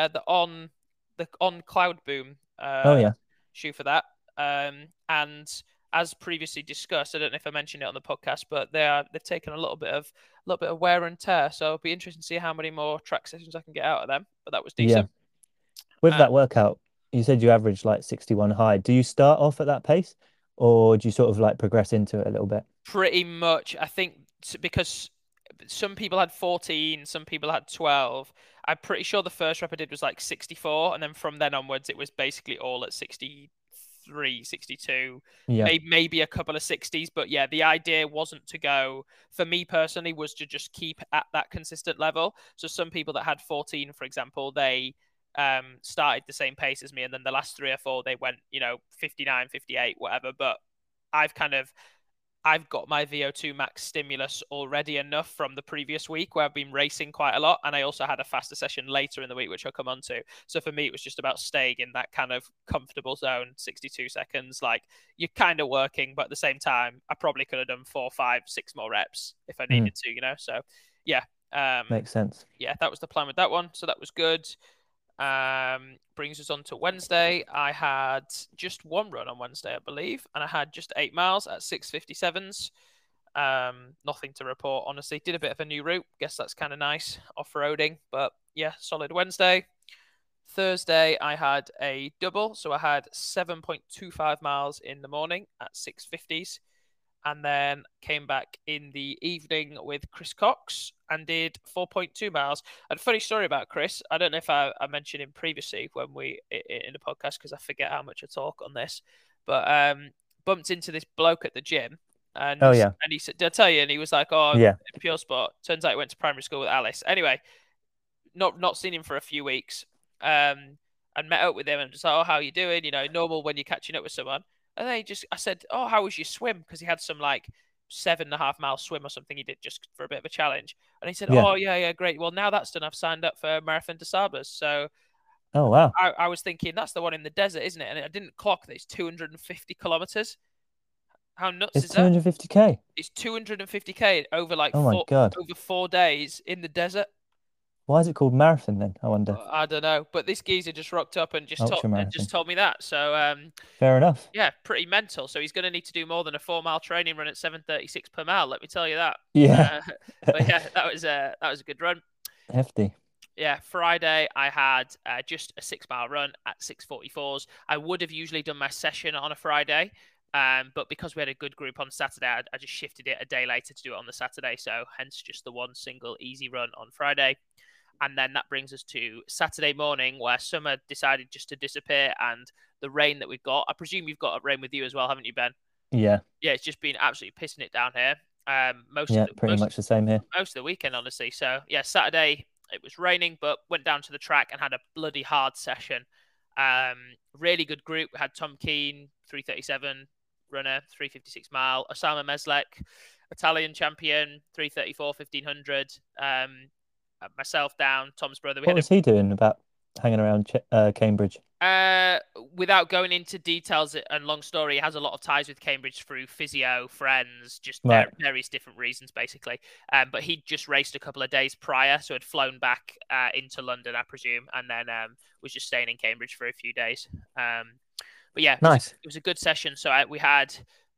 [SPEAKER 2] the on Cloud Boom
[SPEAKER 1] Oh yeah,
[SPEAKER 2] shoe for that. And as previously discussed, I don't know if I mentioned it on the podcast, but they've taken a little bit of wear and tear. So it'll be interesting to see how many more track sessions I can get out of them. But that was
[SPEAKER 1] yeah.
[SPEAKER 2] decent.
[SPEAKER 1] With
[SPEAKER 2] Uh,
[SPEAKER 1] that workout, you said you averaged like 61 high. Do you start off at that pace, or do you sort of like progress into it a little bit?
[SPEAKER 2] Pretty much, I think, because some people had 14, some people had 12. I'm pretty sure the first rep I did was like 64, and then from then onwards, it was basically all at 63, 62,
[SPEAKER 1] Yeah.
[SPEAKER 2] maybe a couple of 60s. But yeah, the idea wasn't to go, for me personally, was to just keep at that consistent level. So some people that had 14, for example, they started the same pace as me, and then the last 3 or 4, they went, 59, 58, whatever. But I've kind of I've got my VO2 max stimulus already enough from the previous week where I've been racing quite a lot. And I also had a faster session later in the week, which I'll come on to. So for me, it was just about staying in that kind of comfortable zone, 62 seconds. Like you're kind of working, but at the same time, I probably could have done 4, 5, 6 more reps if I needed to. So yeah.
[SPEAKER 1] Makes sense.
[SPEAKER 2] Yeah, that was the plan with that one. So that was good. Brings us on to Wednesday. I had just one run on Wednesday, I believe, and I had just 8 miles at 6:57s. Nothing to report, honestly. Did a bit of a new route. Guess that's kind of nice, off-roading. But yeah, solid Wednesday. Thursday, I had a double, so I had 7.25 miles in the morning at 6:50s, and then came back in the evening with Chris Cox and did 4.2 miles. And funny story about Chris, I don't know if I mentioned him previously when we in the podcast because I forget how much I talk on this, but bumped into this bloke at the gym, and
[SPEAKER 1] Oh yeah.
[SPEAKER 2] and he said, "Did I tell you?" And he was like, "Oh,
[SPEAKER 1] Yeah.
[SPEAKER 2] Pure Sport." Turns out he went to primary school with Alice. Anyway, not seen him for a few weeks, and met up with him and just like, "Oh, how you doing?" Normal when you're catching up with someone. And then I said, "Oh, how was your swim?" Because he had some like 7.5 mile swim or something he did just for a bit of a challenge. And he said,
[SPEAKER 1] Yeah.
[SPEAKER 2] "Oh, yeah, great. Well, now that's done, I've signed up for Marathon des Sables." So
[SPEAKER 1] Oh wow.
[SPEAKER 2] I was thinking that's the one in the desert, isn't it? And I didn't clock that it's 250 kilometers. How nuts
[SPEAKER 1] It's
[SPEAKER 2] is that?
[SPEAKER 1] 250K.
[SPEAKER 2] It's 250K over like
[SPEAKER 1] Oh my
[SPEAKER 2] four
[SPEAKER 1] God.
[SPEAKER 2] over 4 days in the desert.
[SPEAKER 1] Why is it called marathon then? I wonder.
[SPEAKER 2] I don't know, but this geezer just rocked up and
[SPEAKER 1] Ultra marathon.
[SPEAKER 2] just told me that. So
[SPEAKER 1] Fair enough.
[SPEAKER 2] yeah, pretty mental. So he's going to need to do more than a 4 mile training run at 7:36 per mile. Let me tell you that.
[SPEAKER 1] Yeah.
[SPEAKER 2] But yeah, that was a good run.
[SPEAKER 1] Hefty.
[SPEAKER 2] Yeah, Friday I had just a 6 mile run at 6:44s. I would have usually done my session on a Friday, but because we had a good group on Saturday, I just shifted it a day later to do it on the Saturday. So hence just the one single easy run on Friday. And then that brings us to Saturday morning where summer decided just to disappear and the rain that we've got. I presume you've got rain with you as well, haven't you, Ben?
[SPEAKER 1] Yeah.
[SPEAKER 2] Yeah, it's just been absolutely pissing it down here.
[SPEAKER 1] Yeah, pretty much the same here.
[SPEAKER 2] Most of the weekend, honestly. So yeah, Saturday it was raining, but went down to the track and had a bloody hard session. Really good group. We had Tom Keane, 3:37 runner, 3:56 mile. Osama Meslek, Italian champion, 3:34, 1500. Myself down, Tom's brother.
[SPEAKER 1] What was he doing about hanging around Cambridge?
[SPEAKER 2] Without going into details and long story, he has a lot of ties with Cambridge through physio, friends, just
[SPEAKER 1] Right.
[SPEAKER 2] various different reasons, basically. But he just raced a couple of days prior, so had flown back into London, I presume, and then was just staying in Cambridge for a few days. But yeah,
[SPEAKER 1] Nice.
[SPEAKER 2] it was a good session. So we had,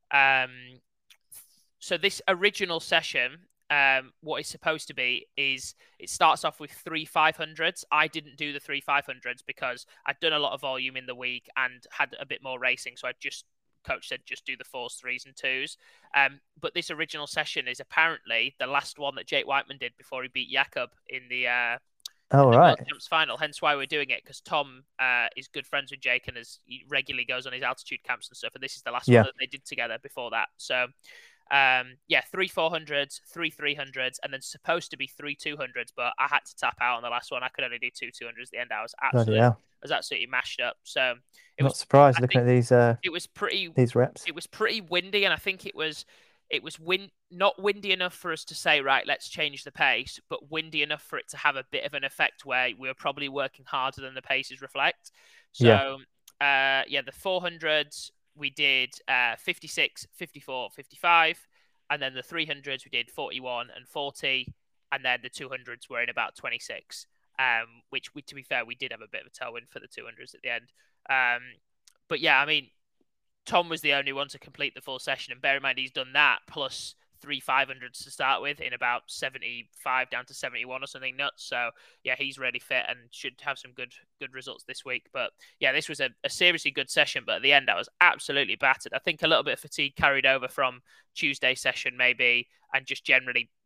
[SPEAKER 2] so this original session, what it's supposed to be is it starts off with 3 500s. I didn't do the 3 500s because I'd done a lot of volume in the week and had a bit more racing. So coach said just do the 4s, 3s, and 2s. But this original session is apparently the last one that Jake Whiteman did before he beat Jakob in the
[SPEAKER 1] World
[SPEAKER 2] Champs final. Hence why we're doing it, because Tom is good friends with Jake and he regularly goes on his altitude camps and stuff. And this is the last one that they did together before that. So 3 400s, 3 300s, and then supposed to be 3 200s, but I had to tap out on the last one. I could only do 2 200s at the end. I was absolutely mashed up. So
[SPEAKER 1] not surprised looking at these these reps.
[SPEAKER 2] It was pretty windy, and I think it was not windy enough for us to say, right, let's change the pace, but windy enough for it to have a bit of an effect where we were probably working harder than the paces reflect. So the 400s we did 56, 54, 55, and then the 300s we did 41 and 40, and then the 200s were in about 26, which to be fair, we did have a bit of a tailwind for the 200s at the end. But yeah, I mean, Tom was the only one to complete the full session, and bear in mind he's done that plus 3 500s to start with in about 75 down to 71 or something nuts. So yeah, he's really fit and should have some good results this week. But yeah, this was a seriously good session, but at the end I was absolutely battered. I think a little bit of fatigue carried over from Tuesday session maybe, and just generally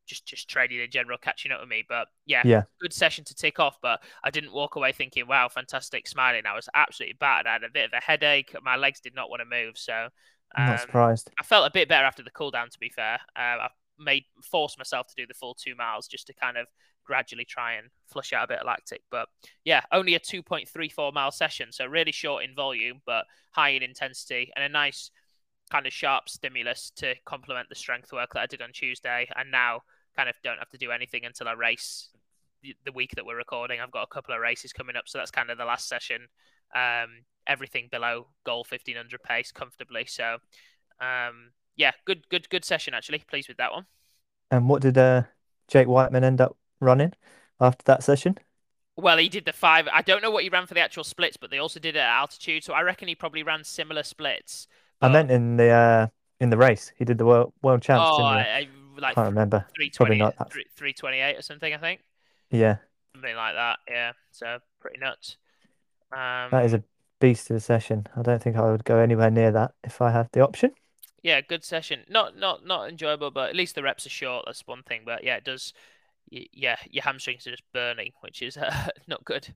[SPEAKER 2] just training in general catching up with me. But yeah,
[SPEAKER 1] Yeah,
[SPEAKER 2] good session to tick off. But I didn't walk away thinking, wow, fantastic, smiling. I was absolutely battered. I had a bit of a headache. My legs did not want to move. So
[SPEAKER 1] not surprised.
[SPEAKER 2] I felt a bit better after the cool down, to be fair. I forced myself to do the full 2 miles just to kind of gradually try and flush out a bit of lactic. But yeah, only a 2.34 mile session. So really short in volume, but high in intensity and a nice kind of sharp stimulus to complement the strength work that I did on Tuesday. And now kind of don't have to do anything until I race the week that we're recording. I've got a couple of races coming up. So that's kind of the last session. Everything below goal 1500 pace comfortably. So yeah, good session actually. Pleased with that one.
[SPEAKER 1] And what did Jake Whiteman end up running after that session?
[SPEAKER 2] Well, he did the 5. I don't know what he ran for the actual splits, but they also did it at altitude. So I reckon he probably ran similar splits.
[SPEAKER 1] I
[SPEAKER 2] But
[SPEAKER 1] meant in the race. He did the world champs, didn't he?
[SPEAKER 2] I like
[SPEAKER 1] Can't remember. Probably
[SPEAKER 2] 320,
[SPEAKER 1] not that.
[SPEAKER 2] 328 or something, I think.
[SPEAKER 1] Yeah,
[SPEAKER 2] Something like that. Yeah. So pretty nuts.
[SPEAKER 1] that is a beast of a session. I don't think I would go anywhere near that if I had the option.
[SPEAKER 2] Yeah, good session. Not enjoyable, but at least the reps are short. That's one thing. But yeah, it does. Yeah, your hamstrings are just burning, which is not good.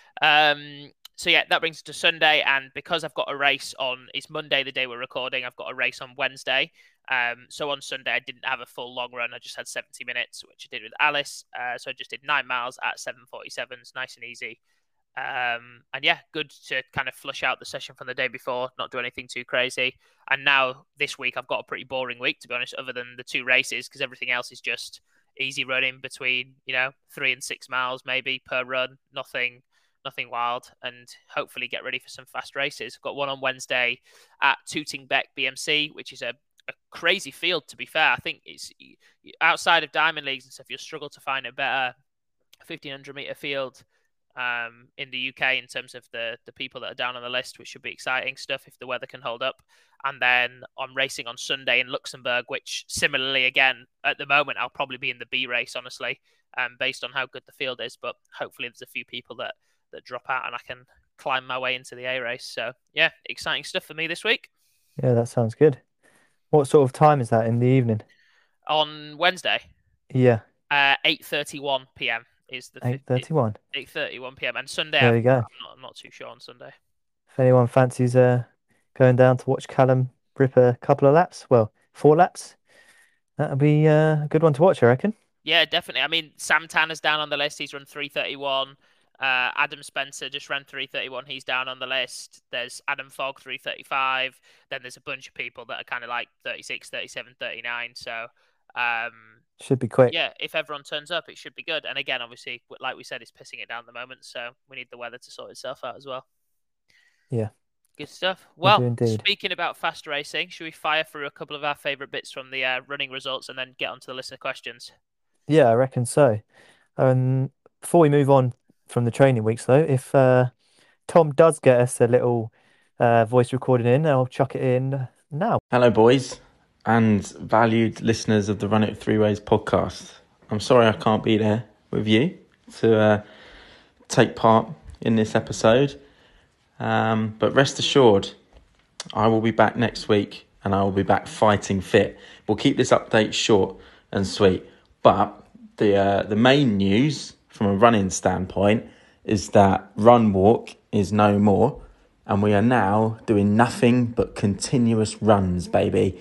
[SPEAKER 2] So yeah, that brings us to Sunday, and because I've got a race on, it's Monday, the day we're recording. I've got a race on Wednesday. So on Sunday I didn't have a full long run. I just had 70 minutes, which I did with Alice. So I just did 9 miles at 7:47s, nice and easy. And yeah, good to kind of flush out the session from the day before, not do anything too crazy. And now this week I've got a pretty boring week, to be honest, other than the 2 races, because everything else is just easy running between 3 and 6 miles maybe per run, nothing wild, and hopefully get ready for some fast races. I've got one on Wednesday at Tooting Bec BMC, which is a crazy field, to be fair. I think it's outside of Diamond Leagues and stuff, you'll struggle to find a better 1500 meter field in the UK in terms of the people that are down on the list, which should be exciting stuff if the weather can hold up. And then I'm racing on Sunday in Luxembourg, which similarly, again, at the moment, I'll probably be in the B race, honestly, based on how good the field is. But hopefully there's a few people that drop out and I can climb my way into the A race. So yeah, exciting stuff for me this week.
[SPEAKER 1] Yeah, that sounds good. What sort of time is that in the evening?
[SPEAKER 2] On Wednesday,
[SPEAKER 1] Yeah,
[SPEAKER 2] 8:31 p.m. is the
[SPEAKER 1] 8:31.
[SPEAKER 2] 8:31 p.m. And Sunday,
[SPEAKER 1] There we go.
[SPEAKER 2] I'm not too sure on Sunday.
[SPEAKER 1] If anyone fancies going down to watch Callum rip a couple of laps, well, 4 laps, that'll be a good one to watch, I reckon.
[SPEAKER 2] Yeah, definitely. I mean, Sam Tanner's down on the list. He's run 3:31. Adam Spencer just ran 3:31. He's down on the list. There's Adam Fogg 3:35. Then there's a bunch of people that are kind of like 36, 37, 39. So
[SPEAKER 1] should be quick.
[SPEAKER 2] yeah, if everyone turns up, it should be good. And again, obviously, like we said, it's pissing it down at the moment, so we need the weather to sort itself out as well.
[SPEAKER 1] Yeah.
[SPEAKER 2] Good stuff. Well,
[SPEAKER 1] indeed.
[SPEAKER 2] Speaking about fast racing, should we fire through a couple of our favourite bits from the running results and then get onto the listener questions?
[SPEAKER 1] Yeah, I reckon so. Before we move on from the training weeks, though, if Tom does get us a little voice recording in, I'll chuck it in now.
[SPEAKER 3] Hello, boys and valued listeners of the Run It Three Ways podcast. I'm sorry I can't be there with you to take part in this episode, but rest assured, I will be back next week and I will be back fighting fit. We'll keep this update short and sweet, but the main news from a running standpoint is that Run Walk is no more, and we are now doing nothing but continuous runs, baby.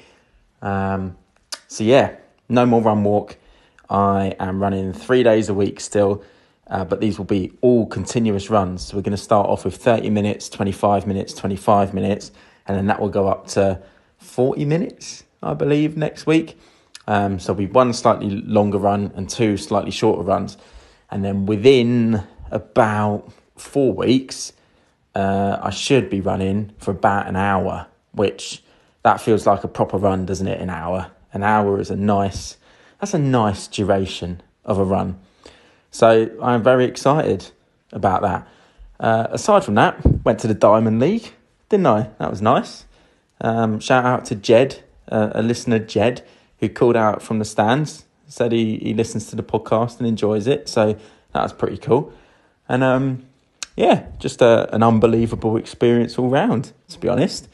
[SPEAKER 3] So yeah, no more Run Walk. I am running 3 days a week still, but these will be all continuous runs. So we're going to start off with 30 minutes, 25 minutes, 25 minutes, and then that will go up to 40 minutes, I believe, next week. So it'll be 1 slightly longer run and 2 slightly shorter runs. And then within about 4 weeks, I should be running for about an hour, which that feels like a proper run, doesn't it? An hour is that's a nice duration of a run. So I'm very excited about that. Aside from that, went to the Diamond League, didn't I? That was nice. Shout out to Jed, a listener, Jed, who called out from the stands, said he listens to the podcast and enjoys it. So that was pretty cool. And yeah, just an unbelievable experience all round, to be honest.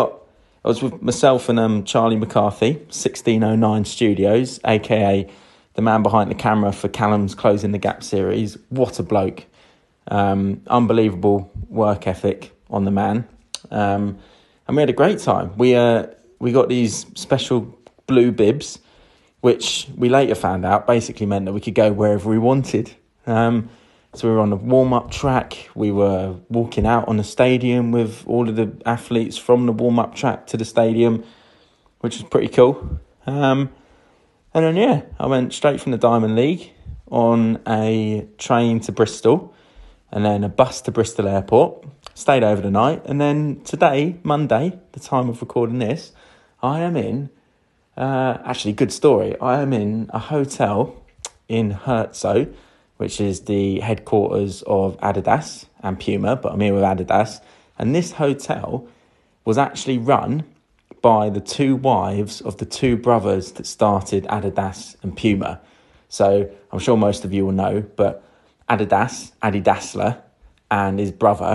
[SPEAKER 3] I was with myself and Charlie McCarthy, 1609 Studios, aka the man behind the camera for Callum's Closing the Gap series. What a bloke. Unbelievable work ethic on the man. And we had a great time. We got these special blue bibs, which we later found out basically meant that we could go wherever we wanted. So we were on the warm-up track. We were walking out on the stadium with all of the athletes from the warm-up track to the stadium, which was pretty cool. And then, I went straight from the Diamond League on a train to Bristol and then a bus to Bristol Airport. Stayed over the night. And then today, Monday, the time of recording this, I am in, actually, good story. I am in a hotel in Herzo, which is the headquarters of Adidas and Puma, but I'm here with Adidas. And this hotel was actually run by the two wives of the two brothers that started Adidas and Puma. So I'm sure most of you will know, but Adi Dassler, and his brother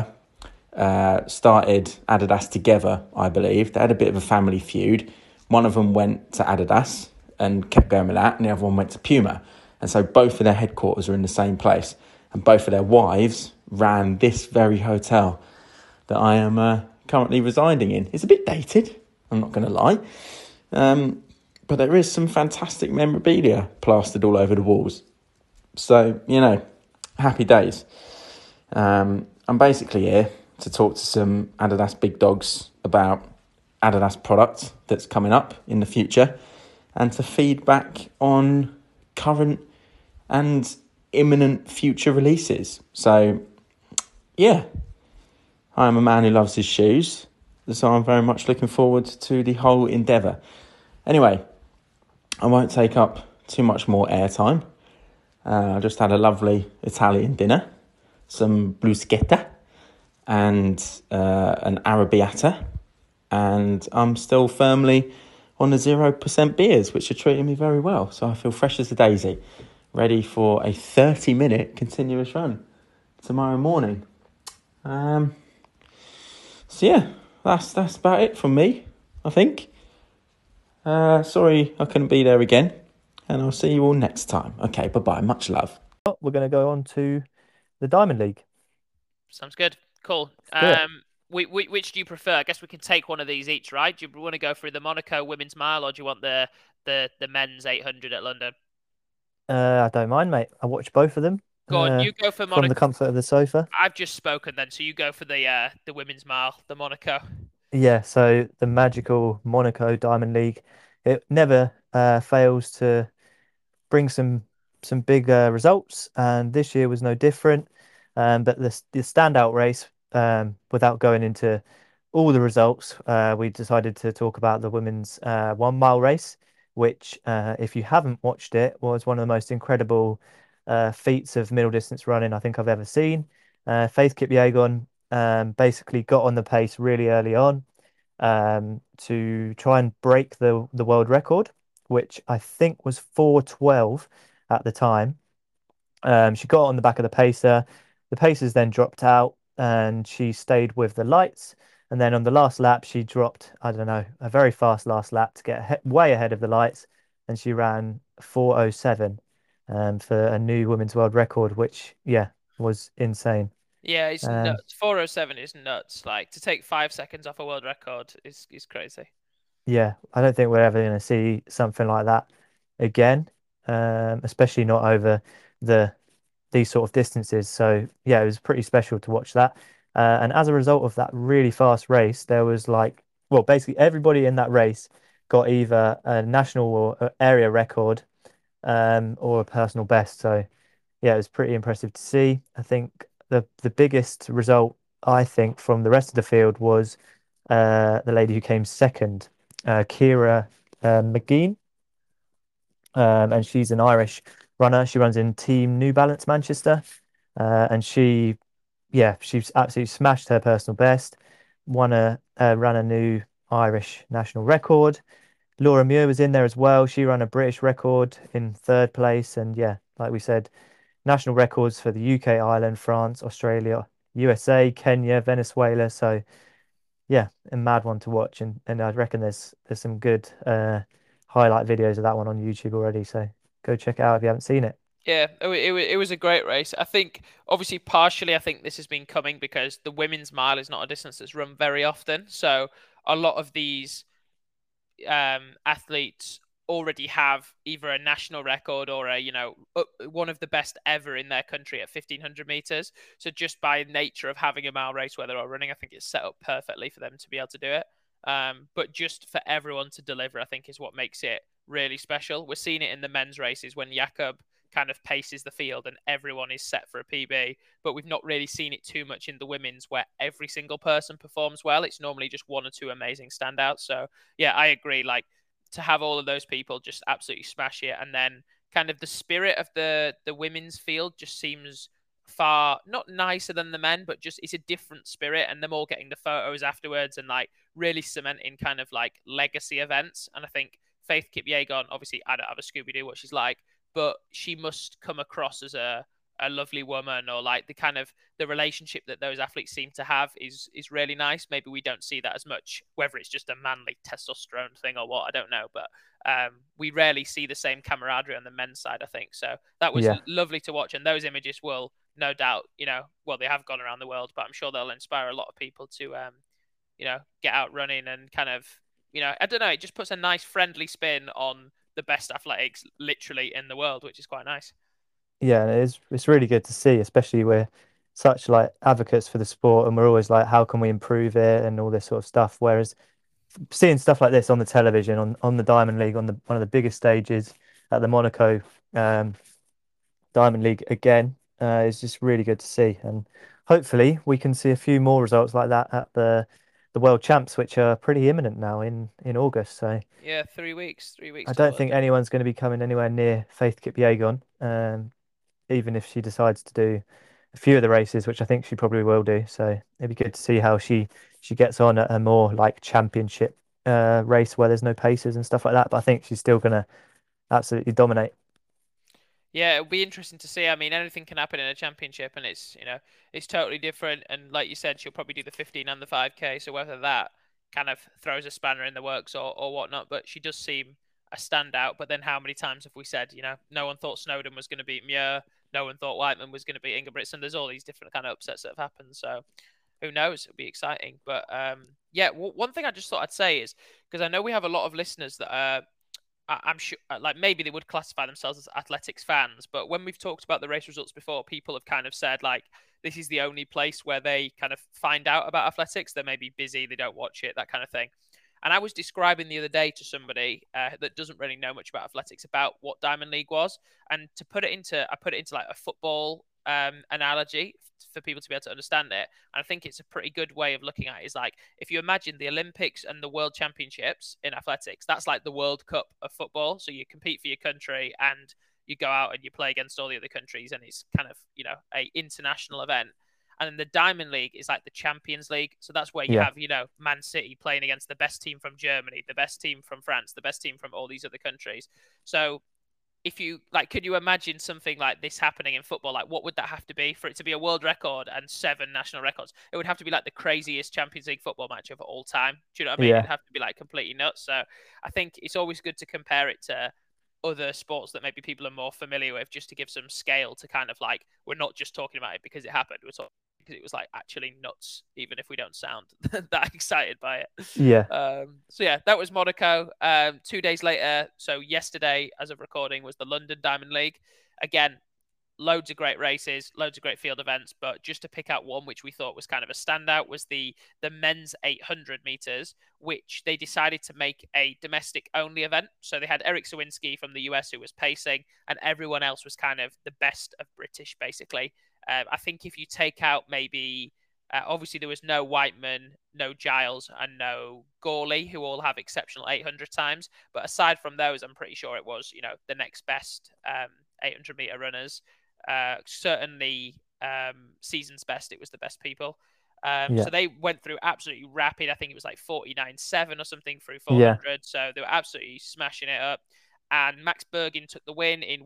[SPEAKER 3] started Adidas together, I believe. They had a bit of a family feud. One of them went to Adidas and kept going with that, and the other one went to Puma. And so both of their headquarters are in the same place. And both of their wives ran this very hotel that I am currently residing in. It's a bit dated, I'm not going to lie. But there is some fantastic memorabilia plastered all over the walls. So, happy days. I'm basically here to talk to some Adidas big dogs about Adidas product that's coming up in the future and to feedback on current and imminent future releases. So, I am a man who loves his shoes, so I'm very much looking forward to the whole endeavour. Anyway, I won't take up too much more airtime. I just had a lovely Italian dinner, some bruschetta and an arrabbiata, and I'm still firmly on the 0% beers, which are treating me very well. So I feel fresh as a daisy, ready for a 30-minute continuous run tomorrow morning. That's about it from me, I think. Sorry I couldn't be there again, and I'll see you all next time. Okay, bye-bye. Much love.
[SPEAKER 1] We're going to go on to the Diamond League.
[SPEAKER 2] Sounds good. Cool.
[SPEAKER 1] Let's
[SPEAKER 2] Which do you prefer? I guess we can take one of these each, right? Do you want to go through the Monaco Women's Mile, or do you want the men's 800 at London?
[SPEAKER 1] I don't mind, mate. I watch both of them.
[SPEAKER 2] Go on, you go for
[SPEAKER 1] from the
[SPEAKER 2] Monaco.
[SPEAKER 1] comfort of the sofa.
[SPEAKER 2] I've just spoken then, so you go for the Women's Mile, the Monaco.
[SPEAKER 1] Yeah, so the magical Monaco Diamond League, it never fails to bring some big results, and this year was no different. But the standout race, without going into all the results, we decided to talk about the women's 1 mile race, which, if you haven't watched it, was one of the most incredible feats of middle distance running I think I've ever seen. Faith Kipyegon basically got on the pace really early on to try and break the world record, which I think was 4:12 at the time. She got on the back of the pacer. The pacers then dropped out and she stayed with the lights. And then on the last lap, she dropped, I don't know, a very fast last lap to get way ahead of the lights. And she ran 4:07 for a new women's world record, which, was insane.
[SPEAKER 2] Yeah, it's
[SPEAKER 1] Um,
[SPEAKER 2] nuts. 4:07 is nuts. Like, to take 5 seconds off a world record is crazy.
[SPEAKER 1] Yeah, I don't think we're ever going to see something like that again, especially not over the these sort of distances. So yeah, it was pretty special to watch that. And as a result of that really fast race, there was basically everybody in that race got either a national or area record, or a personal best. So yeah, it was pretty impressive to see. I think the biggest result I think from the rest of the field was the lady who came second, Kira McGean, and she's an Irish runner. She runs in Team New Balance Manchester, and she's absolutely smashed her personal best. Ran a new Irish national record. Laura Muir was in there as well. She ran a British record in third place, and yeah, like we said, national records for the UK, Ireland, France, Australia, USA, Kenya, Venezuela. So yeah, a mad one to watch, and I reckon there's some good highlight videos of that one on YouTube already. So go check it out if you haven't seen it.
[SPEAKER 2] Yeah, it was a great race. I think, obviously, partially, I think this has been coming because the women's mile is not a distance that's run very often. So a lot of these athletes already have either a national record or one of the best ever in their country at 1500 meters. So just by nature of having a mile race where they're all running, I think it's set up perfectly for them to be able to do it. But just for everyone to deliver, I think is what makes it really special. We're seeing it in the men's races when Jakob kind of paces the field and everyone is set for a PB, but we've not really seen it too much in the women's where every single person performs well. It's normally just one or two amazing standouts. So yeah, I agree. Like, to have all of those people just absolutely smash it, and then kind of the spirit of the women's field just seems far not nicer than the men, but just it's a different spirit, and them all getting the photos afterwards and like really cementing kind of like legacy events. And I think Faith Kipyegon, obviously I don't have a Scooby Doo what she's like, but she must come across as a lovely woman, or like the kind of the relationship that those athletes seem to have is really nice. Maybe we don't see that as much, whether it's just a manly testosterone thing or what, I don't know. But we rarely see the same camaraderie on the men's side, I think. So that was
[SPEAKER 1] Yeah.
[SPEAKER 2] lovely to watch. And those images will no doubt, well, they have gone around the world, but I'm sure they'll inspire a lot of people to, get out running and kind of, I don't know, it just puts a nice friendly spin on the best athletics literally in the world, which is quite nice.
[SPEAKER 1] Yeah, and it's really good to see, especially we're such like advocates for the sport and we're always like, how can we improve it and all this sort of stuff. Whereas seeing stuff like this on the television, on the Diamond League, on the one of the biggest stages at the Monaco um, Diamond League again, is just really good to see. And hopefully we can see a few more results like that at the World Champs, which are pretty imminent now in August. So
[SPEAKER 2] Yeah, 3 weeks, 3 weeks
[SPEAKER 1] I
[SPEAKER 2] till
[SPEAKER 1] don't
[SPEAKER 2] World
[SPEAKER 1] think
[SPEAKER 2] Cup.
[SPEAKER 1] anyone's going to be coming anywhere near Faith Kipyegon. Even if she decides to do a few of the races, which I think she probably will do. So it'd be good to see how she gets on at a more like championship race where there's no paces and stuff like that. But I think she's still gonna absolutely dominate.
[SPEAKER 2] Yeah, it'll be interesting to see. I mean, anything can happen in a championship, and it's totally different. And like you said, she'll probably do the 15 and the 5K. So whether that kind of throws a spanner in the works or whatnot, but she does seem a standout. But then how many times have we said, no one thought Snowden was going to beat Muir, no one thought Whiteman was going to beat Ingebrigtsen. There's all these different kind of upsets that have happened. So who knows? It'll be exciting. But yeah, one thing I just thought I'd say is because I know we have a lot of listeners that are I'm sure, like maybe they would classify themselves as athletics fans, but when we've talked about the race results before, people have kind of said like this is the only place where they kind of find out about athletics. They may be busy, they don't watch it, that kind of thing. And I was describing the other day to somebody that doesn't really know much about athletics about what Diamond League was, and I put it into like a football analogy for people to be able to understand it. And I think it's a pretty good way of looking at it. Is like if you imagine the Olympics and the World Championships in athletics, that's like the World Cup of football. So you compete for your country and you go out and you play against all the other countries, and it's kind of a international event. And then the Diamond League is like the Champions League. So that's where you
[SPEAKER 1] Yeah,
[SPEAKER 2] have, Man City playing against the best team from Germany, the best team from France, the best team from all these other countries. So if you like, could you imagine something like this happening in football? Like, what would that have to be for it to be a world record and 7 national records? It would have to be like the craziest Champions League football match of all time. Do you know what I mean? It'd
[SPEAKER 1] yeah,
[SPEAKER 2] have to be like completely nuts. So I think it's always good to compare it to other sports that maybe people are more familiar with, just to give some scale to kind of like, we're not just talking about it because it happened. We're talking because it was like actually nuts, even if we don't sound that excited by it.
[SPEAKER 1] yeah,
[SPEAKER 2] So yeah, that was Monaco. 2 days later, so yesterday, as of recording, was the London Diamond League. Again, loads of great races, loads of great field events, but just to pick out one which we thought was kind of a standout was the men's 800 meters, which they decided to make a domestic only event. So they had Eric Sawinski from the US who was pacing, and everyone else was kind of the best of British, basically. I think if you take out maybe obviously there was no Whiteman, no Giles, and no Gawley, who all have exceptional 800 times. But aside from those, I'm pretty sure it was, the next best 800-meter runners. Certainly season's best, it was the best people.
[SPEAKER 1] yeah,
[SPEAKER 2] So they went through absolutely rapid. I think it was like 49.7 or something through
[SPEAKER 1] yeah,
[SPEAKER 2] 400. So they were absolutely smashing it up. And Max Bergin took the win in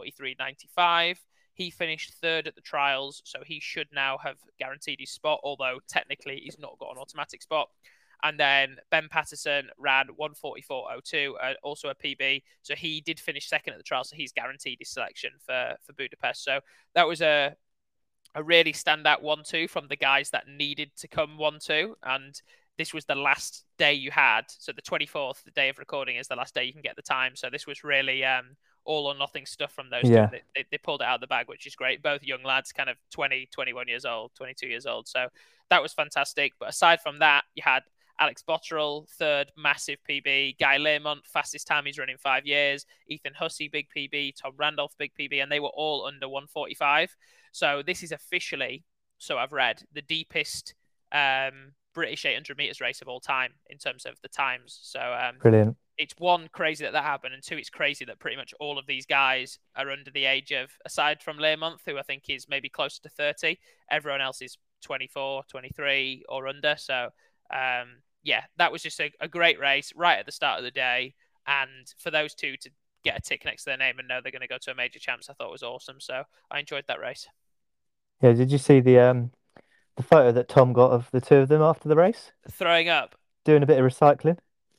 [SPEAKER 2] 1:43.95. He finished third at the trials, so he should now have guaranteed his spot, although technically he's not got an automatic spot. And then Ben Patterson ran 1:44.02, also a PB. So he did finish second at the trial, so he's guaranteed his selection for Budapest. So that was a really standout 1-2 from the guys that needed to come 1-2. And this was the last day you had. So the 24th, the day of recording, is the last day you can get the time. So this was really all or nothing stuff from those two. They pulled it out of the bag, which is great. Both young lads, kind of 20, 21 years old, 22 years old. So that was fantastic. But aside from that, you had Alex Botterill, third, massive PB. Guy Learmont, fastest time he's run in 5 years. Ethan Hussey, big PB. Tom Randolph, big PB. And they were all under 1:45. So this is officially, so I've read, the deepest British 800 meters race of all time in terms of the times. So
[SPEAKER 1] brilliant.
[SPEAKER 2] It's one, crazy that happened, and two, it's crazy that pretty much all of these guys are under the age of, aside from Learmonth, who I think is maybe closer to 30, everyone else is 24, 23 or under. So yeah, that was just a great race right at the start of the day. And for those two to get a tick next to their name and know they're going to go to a major champs, I thought was awesome. So I enjoyed that race.
[SPEAKER 1] Yeah, did you see the photo that Tom got of the two of them after the race?
[SPEAKER 2] Throwing up.
[SPEAKER 1] Doing a bit of recycling.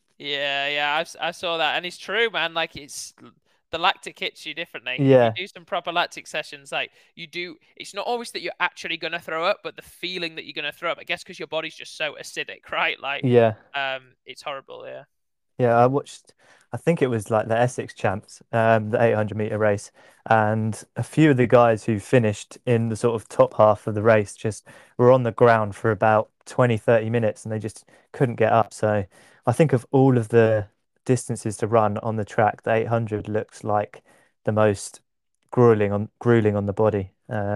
[SPEAKER 2] Yeah, I saw that, and it's true, man. Like, it's the lactic hits you differently.
[SPEAKER 1] Yeah.
[SPEAKER 2] If you do some proper lactic sessions, like you do, it's not always that you're actually gonna throw up, but the feeling that you're gonna throw up, I guess, because your body's just so acidic, right? Like,
[SPEAKER 1] yeah,
[SPEAKER 2] it's horrible. Yeah.
[SPEAKER 1] Yeah, I watched, I think it was like the Essex Champs, the 800-meter race, and a few of the guys who finished in the sort of top half of the race just were on the ground for about 20, 30 minutes and they just couldn't get up. So I think of all of the distances to run on the track, the 800 looks like the most grueling on the body.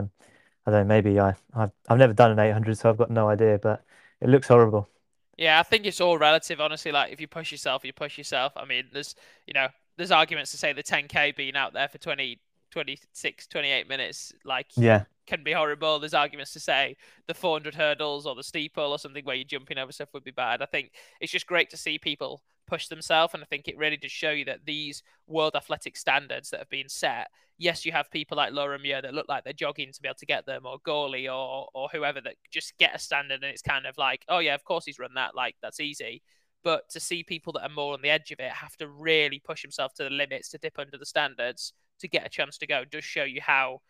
[SPEAKER 1] I don't know, maybe I've never done an 800, so I've got no idea, but it looks horrible.
[SPEAKER 2] Yeah, I think it's all relative, honestly. Like, if you push yourself, you push yourself. I mean, there's arguments to say the 10K being out there for 20, 26, 28 minutes, like,
[SPEAKER 1] Yeah.
[SPEAKER 2] can be horrible. There's arguments to say the 400 hurdles or the steeple or something where you're jumping over stuff would be bad. I think it's just great to see people push themselves, and I think it really does show you that these world athletic standards that have been set, yes, you have people like Laura Muir that look like they're jogging to be able to get them, or Gawley or whoever that just get a standard, and it's kind of like, oh yeah, of course he's run that, like, that's easy. But to see people that are more on the edge of it have to really push themselves to the limits to dip under the standards to get a chance to go does show you how,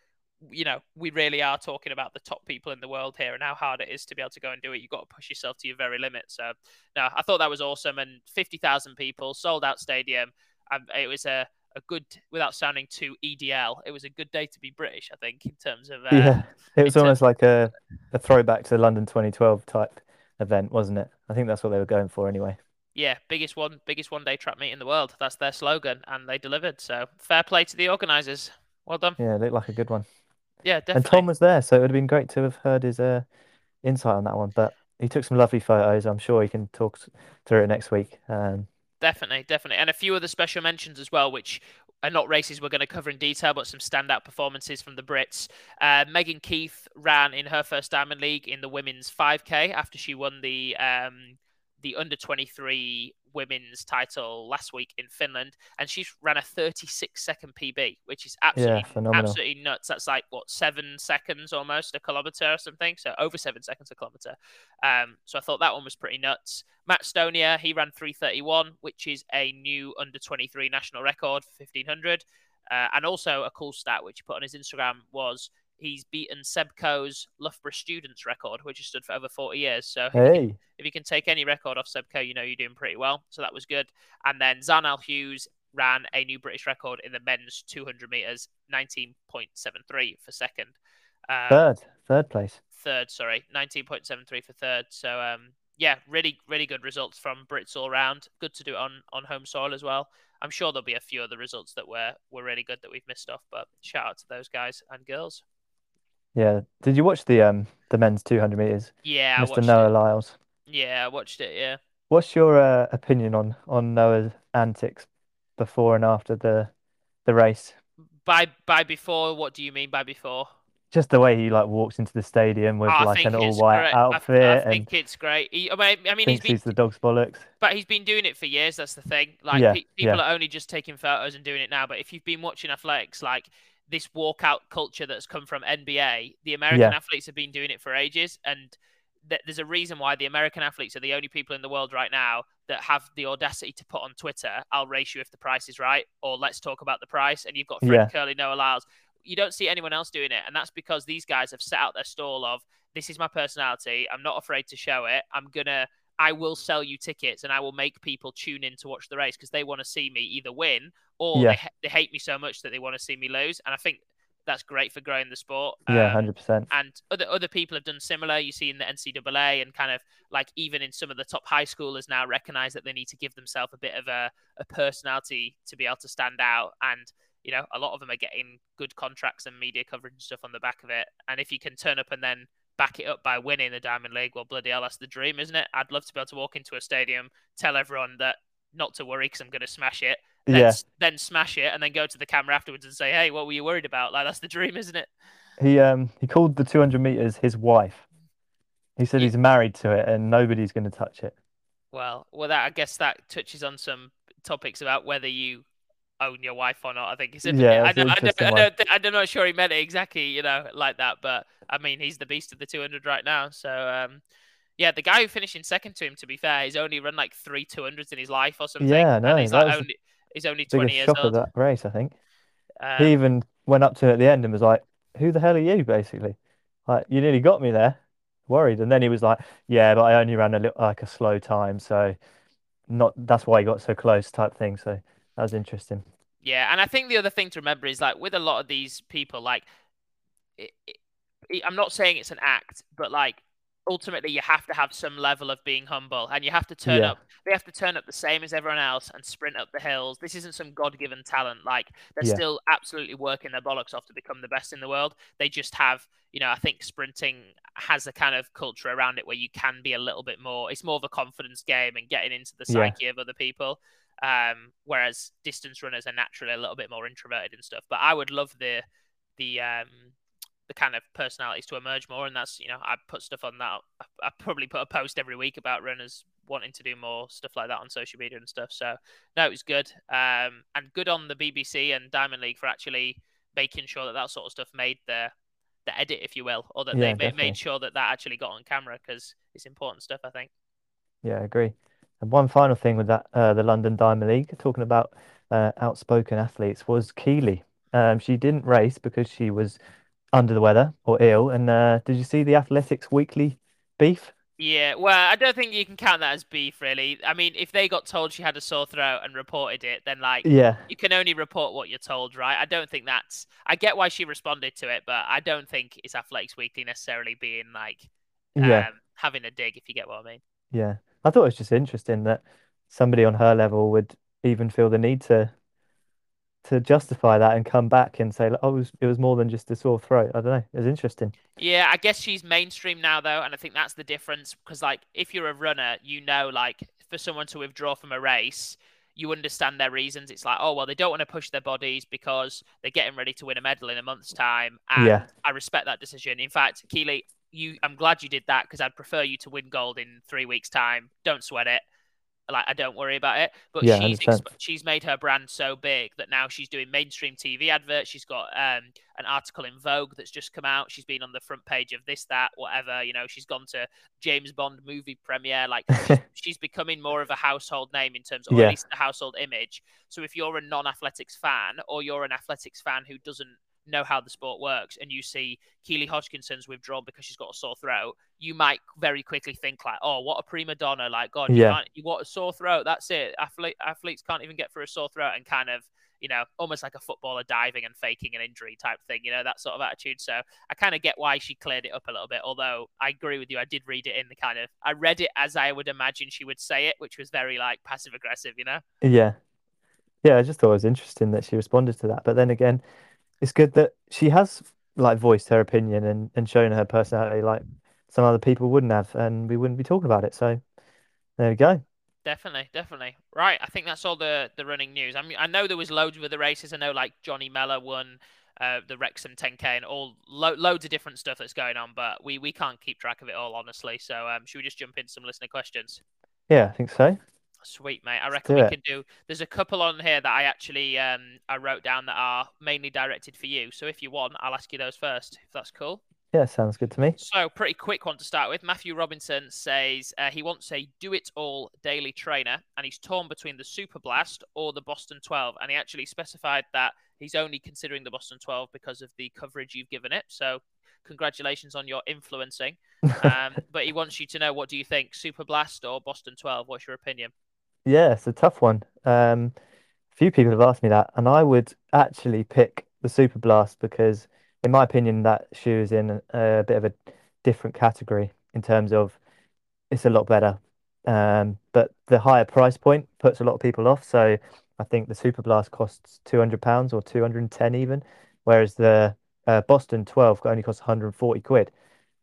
[SPEAKER 2] we really are talking about the top people in the world here and how hard it is to be able to go and do it. You've got to push yourself to your very limit. So, no, I thought that was awesome. And 50,000 people, sold out stadium. It was a good, without sounding too EDL, it was a good day to be British, I think, in terms of...
[SPEAKER 1] yeah, it was almost like a throwback to the London 2012 type event, wasn't it? I think that's what they were going for anyway.
[SPEAKER 2] Yeah, biggest one day track meet in the world. That's their slogan, and they delivered. So fair play to the organisers. Well done.
[SPEAKER 1] Yeah, it looked like a good one.
[SPEAKER 2] Yeah, definitely.
[SPEAKER 1] And Tom was there, so it would have been great to have heard his insight on that one. But he took some lovely photos. I'm sure he can talk through it next week.
[SPEAKER 2] Definitely. And a few other special mentions as well, which are not races we're going to cover in detail, but some standout performances from the Brits. Megan Keith ran in her first Diamond League in the women's 5K after she won the under 23 women's title last week in Finland, and she ran a 36-second PB, which is absolutely nuts. That's like, what, 7 seconds almost a kilometer or something, so over 7 seconds a kilometer. So I thought that one was pretty nuts. Matt Stonia, he ran 3:31, which is a new under 23 national record for 1500. And also a cool stat which he put on his Instagram was he's beaten Seb Coe's Loughborough Students record, which has stood for over 40 years. So if you can take any record off Seb Coe, you're doing pretty well. So that was good. And then Zarnell Hughes ran a new British record in the men's 200 meters, 19.73 for second.
[SPEAKER 1] Third place.
[SPEAKER 2] 19.73 for third. So yeah, really, really good results from Brits all round. Good to do it on home soil as well. I'm sure there'll be a few other results that were really good that we've missed off, but shout out to those guys and girls.
[SPEAKER 1] Yeah. Did you watch the men's 200 meters?
[SPEAKER 2] Yeah,
[SPEAKER 1] Mr. Noah Lyles.
[SPEAKER 2] Yeah, I watched it. Yeah.
[SPEAKER 1] What's your opinion on Noah's antics before and after the race?
[SPEAKER 2] By before, what do you mean by before?
[SPEAKER 1] Just the way he like walks into the stadium with like an all white outfit.
[SPEAKER 2] I think it's great. I mean,
[SPEAKER 1] he's the dog's bollocks.
[SPEAKER 2] But he's been doing it for years. That's the thing. Like, people are only just taking photos and doing it now. But if you've been watching athletics, like this walkout culture that's come from NBA, the American athletes have been doing it for ages. And there's a reason why the American athletes are the only people in the world right now that have the audacity to put on Twitter, "I'll race you if the price is right," or "Let's talk about the price." And you've got Fred
[SPEAKER 1] Yeah.
[SPEAKER 2] Curly, Noah Lyles. You don't see anyone else doing it, and that's because these guys have set out their stall of, "This is my personality. I'm not afraid to show it. I will sell you tickets and I will make people tune in to watch the race because they want to see me either win or
[SPEAKER 1] Yeah.
[SPEAKER 2] they hate me so much that they want to see me lose." And I think that's great for growing the sport.
[SPEAKER 1] Yeah. 100%.
[SPEAKER 2] And other people have done similar. You see in the NCAA and kind of like even in some of the top high schoolers now recognize that they need to give themselves a bit of a personality to be able to stand out. And a lot of them are getting good contracts and media coverage and stuff on the back of it. And if you can turn up and then back it up by winning the Diamond League, well, bloody hell, that's the dream, isn't it? I'd love to be able to walk into a stadium, tell everyone that not to worry because I'm going to smash it, then smash it, and then go to the camera afterwards and say, "Hey, what were you worried about?" Like, that's the dream, isn't it?
[SPEAKER 1] He called the 200 meters his wife. He said he's married to it and nobody's going to touch it.
[SPEAKER 2] Well, I guess that touches on some topics about whether you own your wife or not. I think I'm not sure he meant it exactly, like that. But I mean, he's the beast of the 200 right now. So yeah, the guy who finished in second to him, to be fair, he's only run like 3 200s in his life or something.
[SPEAKER 1] Yeah, no,
[SPEAKER 2] and he's only 20 years
[SPEAKER 1] shock
[SPEAKER 2] old.
[SPEAKER 1] of that race, I think. He even went up to him at the end and was like, "Who the hell are you?" Basically, like, "You nearly got me there." Worried, and then he was like, "Yeah, but I only ran a slow time, so not that's why he got so close," type thing. So that was interesting.
[SPEAKER 2] Yeah, and I think the other thing to remember is like with a lot of these people, like I'm not saying it's an act, but like ultimately you have to have some level of being humble, and you have to turn up. They have to turn up the same as everyone else and sprint up the hills. This isn't some God-given talent. Like they're still absolutely working their bollocks off to become the best in the world. They just have, I think sprinting has a kind of culture around it where you can be a little bit more. It's more of a confidence game and getting into the psyche of other people. Whereas distance runners are naturally a little bit more introverted and stuff. But I would love the kind of personalities to emerge more, and that's I put stuff on that. I probably put a post every week about runners wanting to do more stuff like that on social media and stuff. So no, it was good, and good on the BBC and Diamond League for actually making sure that sort of stuff made the edit, if you will, or that they made sure that actually got on camera, because it's important stuff, I think.
[SPEAKER 1] Yeah, I agree. And one final thing with that, the London Diamond League, talking about outspoken athletes, was Keely. She didn't race because she was under the weather or ill. And did you see the Athletics Weekly beef?
[SPEAKER 2] Yeah, well, I don't think you can count that as beef, really. I mean, if they got told she had a sore throat and reported it, then you can only report what you're told, right? I don't think I get why she responded to it, but I don't think it's Athletics Weekly necessarily being having a dig, if you get what I mean.
[SPEAKER 1] Yeah, I thought it was just interesting that somebody on her level would even feel the need to justify that and come back and say, "Oh, it was more than just a sore throat." I don't know. It was interesting.
[SPEAKER 2] Yeah, I guess she's mainstream now, though, and I think that's the difference. Because, if you're a runner, for someone to withdraw from a race, you understand their reasons. It's like, oh, well, they don't want to push their bodies because they're getting ready to win a medal in a month's time, and I respect that decision. In fact, Keely, I'm glad you did that, because I'd prefer you to win gold in 3 weeks' time. Don't sweat it. I don't worry about it, but she's made her brand so big that now she's doing mainstream TV adverts. She's got an article in Vogue that's just come out. She's been on the front page of this, that, whatever. She's gone to James Bond movie premiere. She's becoming more of a household name in terms of, or at least a household image. So if you're a non-athletics fan, or you're an athletics fan who doesn't know how the sport works, and you see Keely Hodgkinson's withdrawn because she's got a sore throat, you might very quickly think oh, what a prima donna, God, you want a sore throat, that's it. Athletes can't even get through a sore throat, and kind of almost like a footballer diving and faking an injury type thing, that sort of attitude. So I kind of get why she cleared it up a little bit, although I agree with you, I did read it in I read it as I would imagine she would say it, which was very passive aggressive.
[SPEAKER 1] Yeah, I just thought it was interesting that she responded to that, but then again, it's good that she has voiced her opinion and shown her personality like some other people wouldn't have, and we wouldn't be talking about it. So there we go.
[SPEAKER 2] Definitely. Right, I think that's all the running news. I mean, I know there was loads of other races. I know Johnny Mellor won the Wrexham 10K and all loads of different stuff that's going on, but we can't keep track of it all, honestly. So should we just jump into some listener questions?
[SPEAKER 1] Yeah, I think so.
[SPEAKER 2] Sweet, mate. I reckon we can do. There's a couple on here that I actually I wrote down that are mainly directed for you. So if you want, I'll ask you those first, if that's cool.
[SPEAKER 1] Yeah, sounds good to me.
[SPEAKER 2] So, pretty quick one to start with. Matthew Robinson says he wants a do-it-all daily trainer, and he's torn between the Super Blast or the Boston 12. And he actually specified that he's only considering the Boston 12 because of the coverage you've given it. So, congratulations on your influencing. But he wants you to know, what do you think, Super Blast or Boston 12? What's your opinion?
[SPEAKER 1] Yeah, it's a tough one. A few people have asked me that, and I would actually pick the Super Blast because, in my opinion, that shoe is in a bit of a different category in terms of it's a lot better. But the higher price point puts a lot of people off. So I think the Super Blast costs £200 or 210 even, whereas the Boston 12 only costs 140 quid.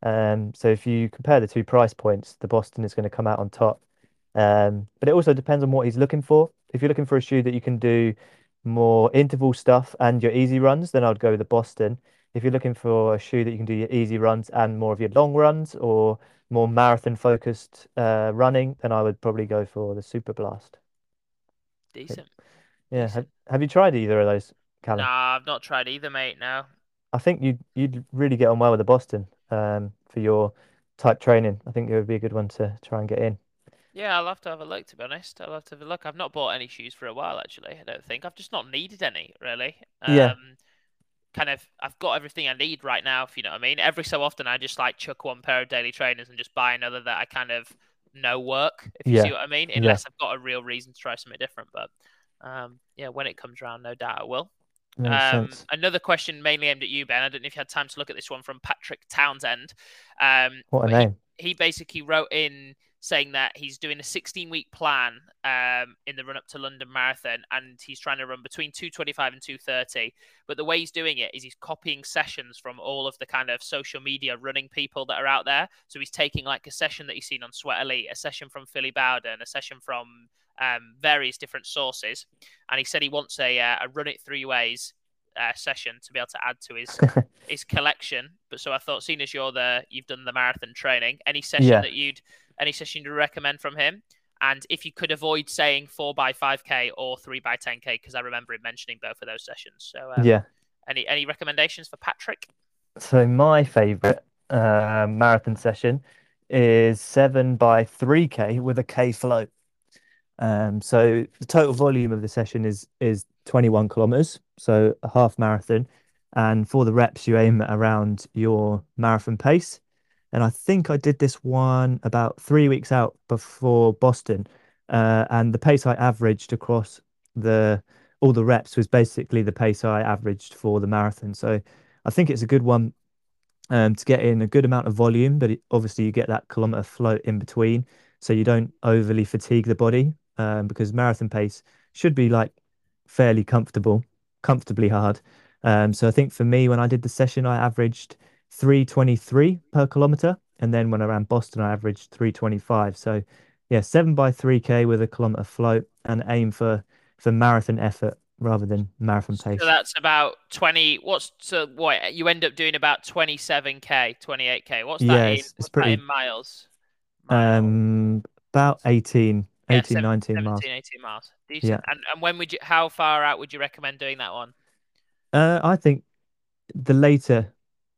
[SPEAKER 1] So if you compare the two price points, the Boston is going to come out on top. But it also depends on what he's looking for. If you're looking for a shoe that you can do more interval stuff and your easy runs, then I'd go with the Boston. If you're looking for a shoe that you can do your easy runs and more of your long runs or more marathon focused running, then I would probably go for the Super Blast.
[SPEAKER 2] Decent.
[SPEAKER 1] Yeah,
[SPEAKER 2] Decent.
[SPEAKER 1] have you tried either of those, Callum?
[SPEAKER 2] Nah, I've not tried either, mate. No.
[SPEAKER 1] I think you'd really get on well with the Boston for your type training. I think it would be a good one to try and get in.
[SPEAKER 2] Yeah, I'll have to have a look, to be honest. I'll have to have a look. I've not bought any shoes for a while, actually. I don't think. I've just not needed any, really.
[SPEAKER 1] Yeah,
[SPEAKER 2] Kind of, I've got everything I need right now, if you know what I mean. Every so often, I just like chuck one pair of daily trainers and just buy another that I kind of know work, if you see
[SPEAKER 1] yeah,
[SPEAKER 2] what I mean.
[SPEAKER 1] yeah.
[SPEAKER 2] Unless I've got a real reason to try something different. But yeah, when it comes around, no doubt I will.
[SPEAKER 1] Makes sense.
[SPEAKER 2] Another question mainly aimed at you, Ben. I don't know if you had time to look at this one from Patrick Townsend.
[SPEAKER 1] What a
[SPEAKER 2] But
[SPEAKER 1] name.
[SPEAKER 2] he basically wrote in saying that he's doing a 16-week plan in the run up to London Marathon, and he's trying to run between 2:25 and 2:30. But the way he's doing it is he's copying sessions from all of the kind of social media running people that are out there. So he's taking like a session that he's seen on Sweat Elite, a session from Philly Bowden, a session from various different sources, and he said he wants a run it three ways session to be able to add to his collection. But so I thought, seeing as you've done the marathon training,
[SPEAKER 1] Yeah.
[SPEAKER 2] any session you'd recommend from him, and if you could avoid saying 4x5k or 3x10k, because I remember him mentioning both of those sessions. So
[SPEAKER 1] Yeah.
[SPEAKER 2] any recommendations for Patrick?
[SPEAKER 1] So my favorite marathon session is 7 by 3K with a K float. So the total volume of the session is 21 kilometers, so a half marathon. And for the reps, you aim at around your marathon pace. And I think I did this one about 3 weeks out before Boston. And the pace I averaged across the all the reps was basically the pace I averaged for the marathon. So I think it's a good one to get in a good amount of volume, but obviously you get that kilometer float in between, so you don't overly fatigue the body because marathon pace should be like fairly comfortably hard. So I think for me, when I did the session, I averaged 3:23 per kilometer, and then when I ran Boston, I averaged 3:25. So yeah, 7 by 3K with a kilometer float and aim for marathon effort rather than marathon
[SPEAKER 2] So
[SPEAKER 1] pace.
[SPEAKER 2] that's about 20. What you end up doing about 27k, 28k.
[SPEAKER 1] Yeah, it's
[SPEAKER 2] What's that
[SPEAKER 1] pretty
[SPEAKER 2] in miles?
[SPEAKER 1] Um, about 18,
[SPEAKER 2] Yeah,
[SPEAKER 1] 18, 19 miles.
[SPEAKER 2] 17, 18 miles.
[SPEAKER 1] Yeah.
[SPEAKER 2] Decent. And how far out would you recommend doing that one?
[SPEAKER 1] I think the later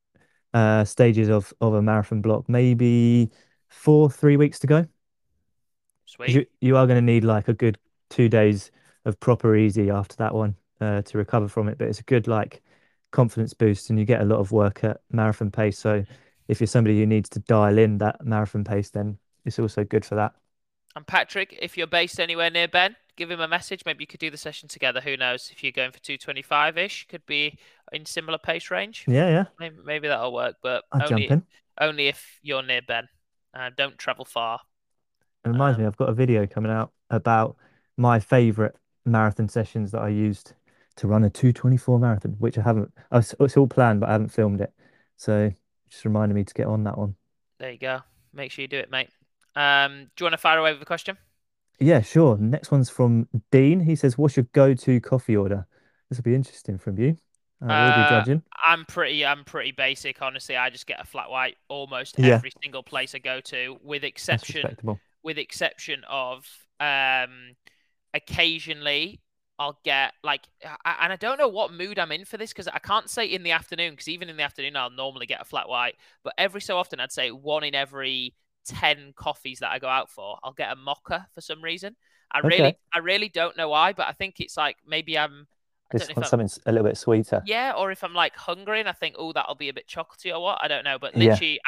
[SPEAKER 1] stages of a marathon block, maybe 3 weeks to go, because
[SPEAKER 2] Sweet.
[SPEAKER 1] you are going to need like a good 2 days of proper easy after that one to recover from it. But it's a good like confidence boost, and you get a lot of work at marathon pace. So if you're somebody who needs to dial in that marathon pace, then it's also good for that.
[SPEAKER 2] And Patrick, if you're based anywhere near Ben, give him a message. Maybe you could do the session together. Who knows? If you're going for 2:25-ish, could be in similar pace range.
[SPEAKER 1] Yeah, yeah.
[SPEAKER 2] Maybe that'll work, but
[SPEAKER 1] I'd jump in.
[SPEAKER 2] only if you're near Ben. Don't travel far.
[SPEAKER 1] It reminds me,
[SPEAKER 2] Um,
[SPEAKER 1] I've got a video coming out about my favorite marathon sessions that I used to run a 2:24 marathon, which I haven't, it's all planned, but I haven't filmed it. So just reminded me to get on that one.
[SPEAKER 2] there you go. Make sure you do it, mate. Do you want to fire away with a question?
[SPEAKER 1] Yeah, sure. Next one's from Dean. He says, "What's your go-to coffee order?" This will be interesting from you. We'll be
[SPEAKER 2] Uh,
[SPEAKER 1] judging.
[SPEAKER 2] I'm pretty basic, honestly. I just get a flat white almost
[SPEAKER 1] Yeah,
[SPEAKER 2] every single place I go to,
[SPEAKER 1] that's respectable.
[SPEAKER 2] with exception of occasionally I'll get like, and I don't know what mood I'm in for this because I can't say in the afternoon because even in the afternoon I'll normally get a flat white, but every so often I'd say one in every 10 coffees that I go out for, I'll get a mocha for some reason.
[SPEAKER 1] Okay.
[SPEAKER 2] I really don't know why, but I think it's like maybe I don't
[SPEAKER 1] This
[SPEAKER 2] know if
[SPEAKER 1] one's
[SPEAKER 2] I'm,
[SPEAKER 1] something a little bit sweeter.
[SPEAKER 2] yeah, or if I'm like hungry and I think, oh, that'll be a bit chocolatey or what, I don't know, but
[SPEAKER 1] Yeah.
[SPEAKER 2] literally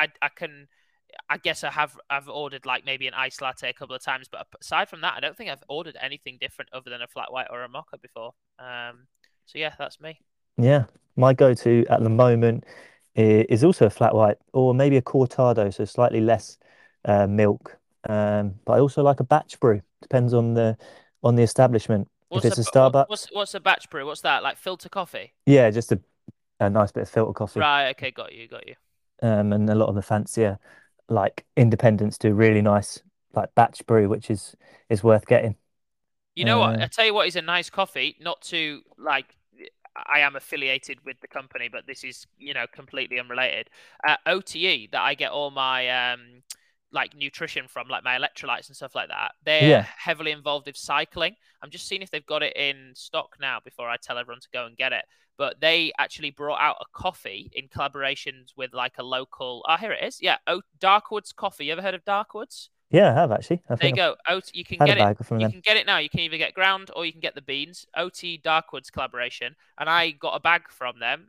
[SPEAKER 2] I guess I've ordered like maybe an iced latte a couple of times, but aside from that, I don't think I've ordered anything different other than a flat white or a mocha before. So yeah, that's me.
[SPEAKER 1] Yeah. My go-to at the moment is also a flat white or maybe a cortado, so slightly less milk. But I also like a batch brew. Depends on the establishment. If it's a Starbucks,
[SPEAKER 2] What's a batch brew? What's that? Like filter coffee?
[SPEAKER 1] yeah, just a nice bit of filter coffee.
[SPEAKER 2] Right. Okay. Got you. Got you.
[SPEAKER 1] And a lot of the fancier like independents do really nice like batch brew, which is worth getting.
[SPEAKER 2] You know what?
[SPEAKER 1] Uh,
[SPEAKER 2] I tell you what is a nice coffee. Not to like, I am affiliated with the company, but this is completely unrelated. OTE that I get all my like nutrition from, like my electrolytes and stuff like that. They're
[SPEAKER 1] yeah,
[SPEAKER 2] heavily involved with cycling. I'm just seeing if they've got it in stock now before I tell everyone to go and get it. But they actually brought out a coffee in collaborations with like a local. Oh, here it is. Yeah, Darkwoods Coffee. You ever heard of Darkwoods?
[SPEAKER 1] yeah, I have actually. I
[SPEAKER 2] There you
[SPEAKER 1] think I've
[SPEAKER 2] go. You can
[SPEAKER 1] had a
[SPEAKER 2] get it.
[SPEAKER 1] bag from
[SPEAKER 2] You
[SPEAKER 1] them.
[SPEAKER 2] can get it now. You can either get ground or you can get the beans. OT Darkwoods collaboration, and I got a bag from them.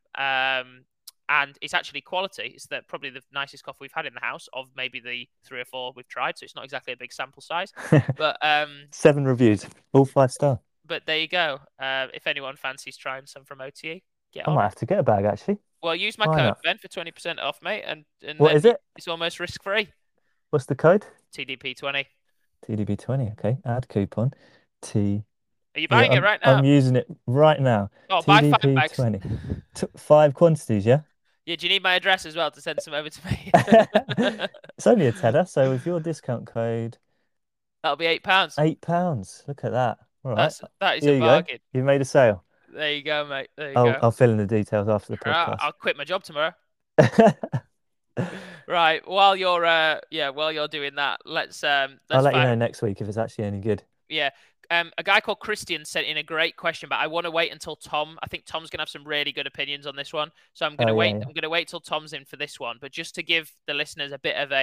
[SPEAKER 2] And it's actually quality. It's probably the nicest coffee we've had in the house of maybe the 3 or 4 we've tried. So it's not exactly a big sample size, but
[SPEAKER 1] 7 reviews, all 5 star.
[SPEAKER 2] there you go. If anyone fancies trying some from OTE, get
[SPEAKER 1] I
[SPEAKER 2] on
[SPEAKER 1] might
[SPEAKER 2] it.
[SPEAKER 1] have to get a bag actually.
[SPEAKER 2] Well, use my
[SPEAKER 1] Why
[SPEAKER 2] code
[SPEAKER 1] not?
[SPEAKER 2] Ben for 20% off, mate, and
[SPEAKER 1] What
[SPEAKER 2] then
[SPEAKER 1] is it?
[SPEAKER 2] it's almost risk free.
[SPEAKER 1] What's the code?
[SPEAKER 2] TDP20.
[SPEAKER 1] TDB20. Okay, add coupon. T.
[SPEAKER 2] Are you
[SPEAKER 1] Yeah,
[SPEAKER 2] buying it right
[SPEAKER 1] I'm
[SPEAKER 2] now?
[SPEAKER 1] using it right now.
[SPEAKER 2] Oh, buy 5 bags.
[SPEAKER 1] TDP20. 5 quantities, yeah?
[SPEAKER 2] Yeah, do you need my address as well to send some over to me?
[SPEAKER 1] It's only a tenner, so with your discount code,
[SPEAKER 2] That'll be £8.
[SPEAKER 1] £8. Look at that. All right.
[SPEAKER 2] That is a
[SPEAKER 1] Here you go.
[SPEAKER 2] bargain.
[SPEAKER 1] You've made a sale.
[SPEAKER 2] There you go, mate. There you
[SPEAKER 1] I'll
[SPEAKER 2] go.
[SPEAKER 1] I'll fill in the details after the podcast.
[SPEAKER 2] I'll quit my job tomorrow. Right. While you're doing that, let's
[SPEAKER 1] I'll
[SPEAKER 2] let's
[SPEAKER 1] let you know
[SPEAKER 2] fire.
[SPEAKER 1] next week if it's actually any good.
[SPEAKER 2] Yeah. A guy called Christian sent in a great question, but I want to wait until Tom. I think Tom's gonna have some really good opinions on this one, so I'm
[SPEAKER 1] Oh
[SPEAKER 2] gonna wait.
[SPEAKER 1] yeah,
[SPEAKER 2] I'm gonna wait till Tom's in for this one. But just to give the listeners a bit of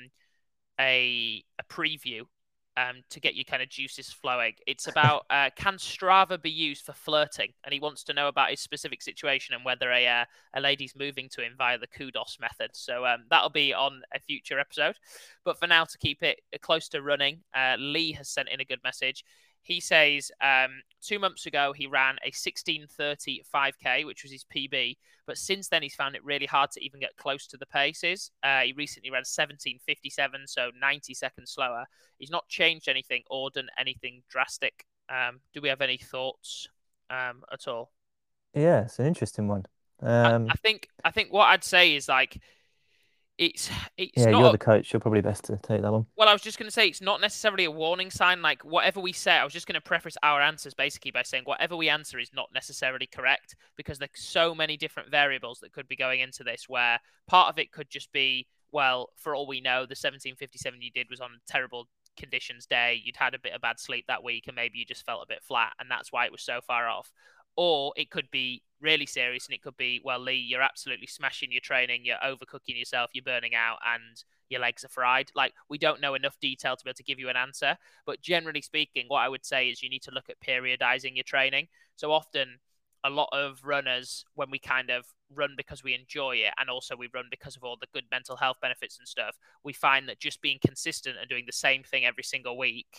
[SPEAKER 2] a preview, to get your kind of juices flowing. It's about can Strava be used for flirting? And he wants to know about his specific situation and whether a lady's moving to him via the kudos method. So that'll be on a future episode. But for now, to keep it close to running, Lee has sent in a good message. He says 2 months ago he ran a 16:30 5K, which was his PB. But since then, he's found it really hard to even get close to the paces. He recently ran 17:57, so 90 seconds slower. He's not changed anything or done anything drastic. Do we have any thoughts at all?
[SPEAKER 1] yeah. It's an interesting one.
[SPEAKER 2] I think what I'd say is like it's
[SPEAKER 1] Yeah, you're
[SPEAKER 2] not.
[SPEAKER 1] the coach. You're probably best to take that one.
[SPEAKER 2] Well, I was just going to say it's not necessarily a warning sign. Like whatever we say, I was just going to preface our answers basically by saying whatever we answer is not necessarily correct because there's so many different variables that could be going into this. Where part of it could just be, well, for all we know, the 17:57 you did was on a terrible conditions day. You'd had a bit of bad sleep that week, and maybe you just felt a bit flat, and that's why it was so far off. Or it could be really serious, and it could be, well, Lee, you're absolutely smashing your training, you're overcooking yourself, you're burning out, and your legs are fried. Like, we don't know enough detail to be able to give you an answer. But generally speaking, what I would say is you need to look at periodizing your training. So often, a lot of runners, when we kind of run because we enjoy it, and also we run because of all the good mental health benefits and stuff, we find that just being consistent and doing the same thing every single week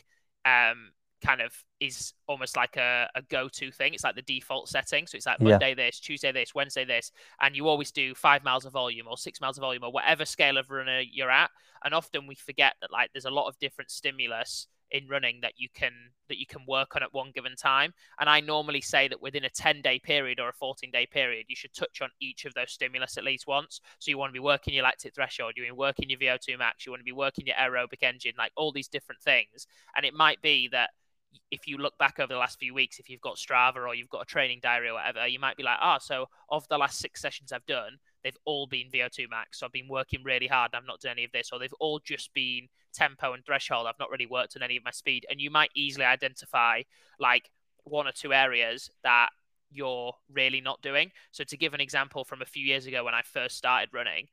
[SPEAKER 2] kind of is almost like a go-to thing. It's like the default setting. So it's like Monday this, Tuesday this, Wednesday this, and you always do 5 miles of volume or 6 miles of volume or whatever scale of runner you're at. And often we forget that like there's a lot of different stimulus in running that you can work on at one given time. And I normally say that within a 10-day period or a 14-day period, you should touch on each of those stimulus at least once. So you want to be working your lactate threshold, you want to be working your VO2 max, you want to be working your aerobic engine, like all these different things. And it might be that if you look back over the last few weeks, if you've got Strava or you've got a training diary or whatever, you might be like, so of the last 6 sessions I've done, they've all been VO2 max. So I've been working really hard and I've not done any of this, or they've all just been tempo and threshold. I've not really worked on any of my speed. And you might easily identify like one or two areas that you're really not doing. So to give an example from a few years ago when I first started running,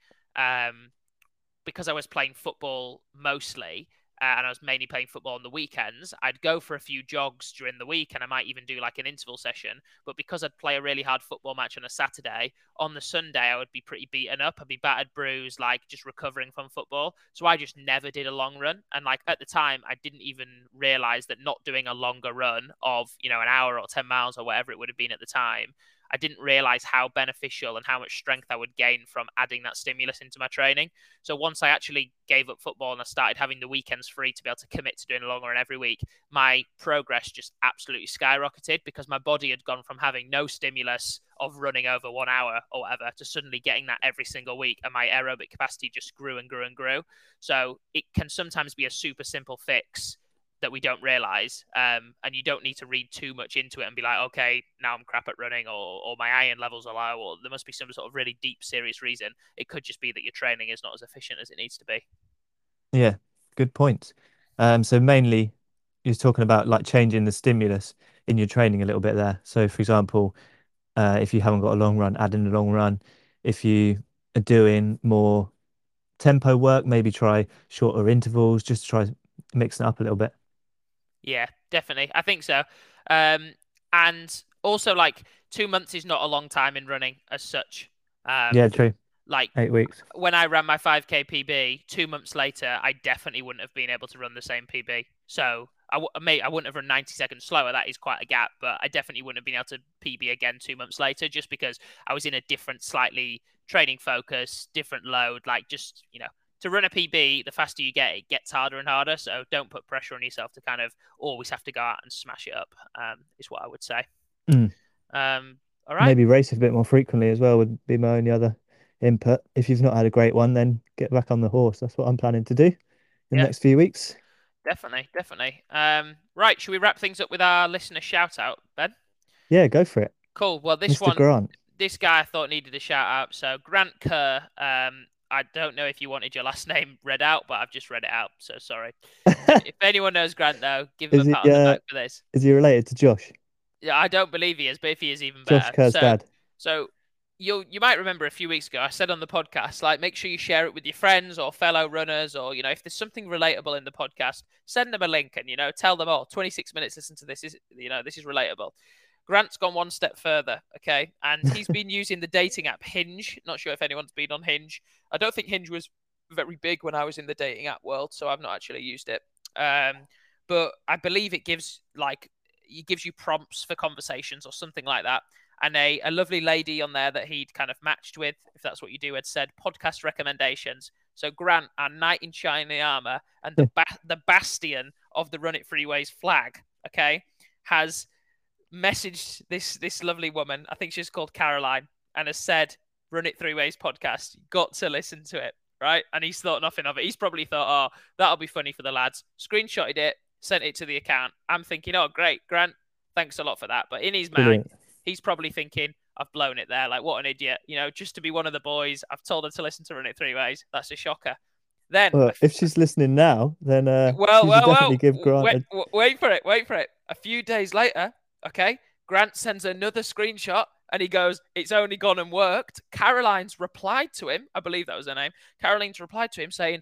[SPEAKER 2] because I was playing football mostly, and I was mainly playing football on the weekends, I'd go for a few jogs during the week, and I might even do like an interval session. But because I'd play a really hard football match on a Saturday, on the Sunday I would be pretty beaten up. I'd be battered, bruised, like just recovering from football. So I just never did a long run. And like at the time, I didn't even realize that not doing a longer run of, an hour or 10 miles or whatever it would have been at the time, I didn't realize how beneficial and how much strength I would gain from adding that stimulus into my training. So once I actually gave up football and I started having the weekends free to be able to commit to doing a long run every week, my progress just absolutely skyrocketed because my body had gone from having no stimulus of running over 1 hour or whatever to suddenly getting that every single week. And my aerobic capacity just grew and grew and grew. So it can sometimes be a super simple fix that we don't realize, and you don't need to read too much into it and be like, okay, now I'm crap at running, or my iron levels are low, or there must be some sort of really deep, serious reason. It could just be that your training is not as efficient as it needs to be.
[SPEAKER 1] Yeah, good point. So mainly you're talking about like changing the stimulus in your training a little bit there. So for example, if you haven't got a long run, add in a long run. If you are doing more tempo work, maybe try shorter intervals, just try mixing it up a little bit.
[SPEAKER 2] Yeah, definitely. I think so. And also, like, 2 months is not a long time in running as such.
[SPEAKER 1] Yeah, true.
[SPEAKER 2] Like
[SPEAKER 1] 8 weeks.
[SPEAKER 2] when I ran my 5K PB, 2 months later, I definitely wouldn't have been able to run the same PB. So I wouldn't have run 90 seconds slower. That is quite a gap, but I definitely wouldn't have been able to PB again 2 months later just because I was in a different, slightly training focus, different load. Like just, to run a PB, the faster you get, it gets harder and harder. So don't put pressure on yourself to kind of always have to go out and smash it up, is what I would say.
[SPEAKER 1] Mm.
[SPEAKER 2] All right.
[SPEAKER 1] Maybe race a bit more frequently as well would be my only other input. If you've not had a great one, then get back on the horse. That's what I'm planning to do in the next few weeks.
[SPEAKER 2] Definitely, definitely. Right, should we wrap things up with our listener shout out, Ben?
[SPEAKER 1] Yeah, go for it.
[SPEAKER 2] Cool. Well,
[SPEAKER 1] Mr. Grant.
[SPEAKER 2] This guy I thought needed a shout out. So Grant Kerr, I don't know if you wanted your last name read out, but I've just read it out. So sorry. If anyone knows Grant, though, give him a pat on the back for this.
[SPEAKER 1] Is he related to Josh?
[SPEAKER 2] Yeah, I don't believe he is, but if he is, even better.
[SPEAKER 1] Josh Kerr's dad.
[SPEAKER 2] So you might remember a few weeks ago, I said on the podcast, like, make sure you share it with your friends or fellow runners, or, if there's something relatable in the podcast, send them a link and, tell them, 26 minutes, listen to this, this is relatable. Grant's gone one step further, okay? And he's been using the dating app Hinge. Not sure if anyone's been on Hinge. I don't think Hinge was very big when I was in the dating app world, so I've not actually used it. But I believe it gives you prompts for conversations or something like that. And a lovely lady on there that he'd kind of matched with, if that's what you do, had said podcast recommendations. So Grant, our knight in shining armor and the bastion of the Run It Freeways flag, okay, has messaged this lovely woman, I think she's called Caroline, and has said, Run It Freeways podcast, got to listen to it, right? And he's thought nothing of it. He's probably thought, that'll be funny for the lads. Screenshotted it, sent it to the account. I'm thinking, great, Grant, thanks a lot for that. But in his mind, he's probably thinking, I've blown it there. Like, what an idiot. Just to be one of the boys, I've told her to listen to Run It Freeways. That's a shocker. Then,
[SPEAKER 1] if she's listening now, then definitely give Grant.
[SPEAKER 2] Wait for it. A few days later, okay, Grant sends another screenshot and he goes, it's only gone and worked. Caroline's replied to him. I believe that was her name. Caroline's replied to him saying,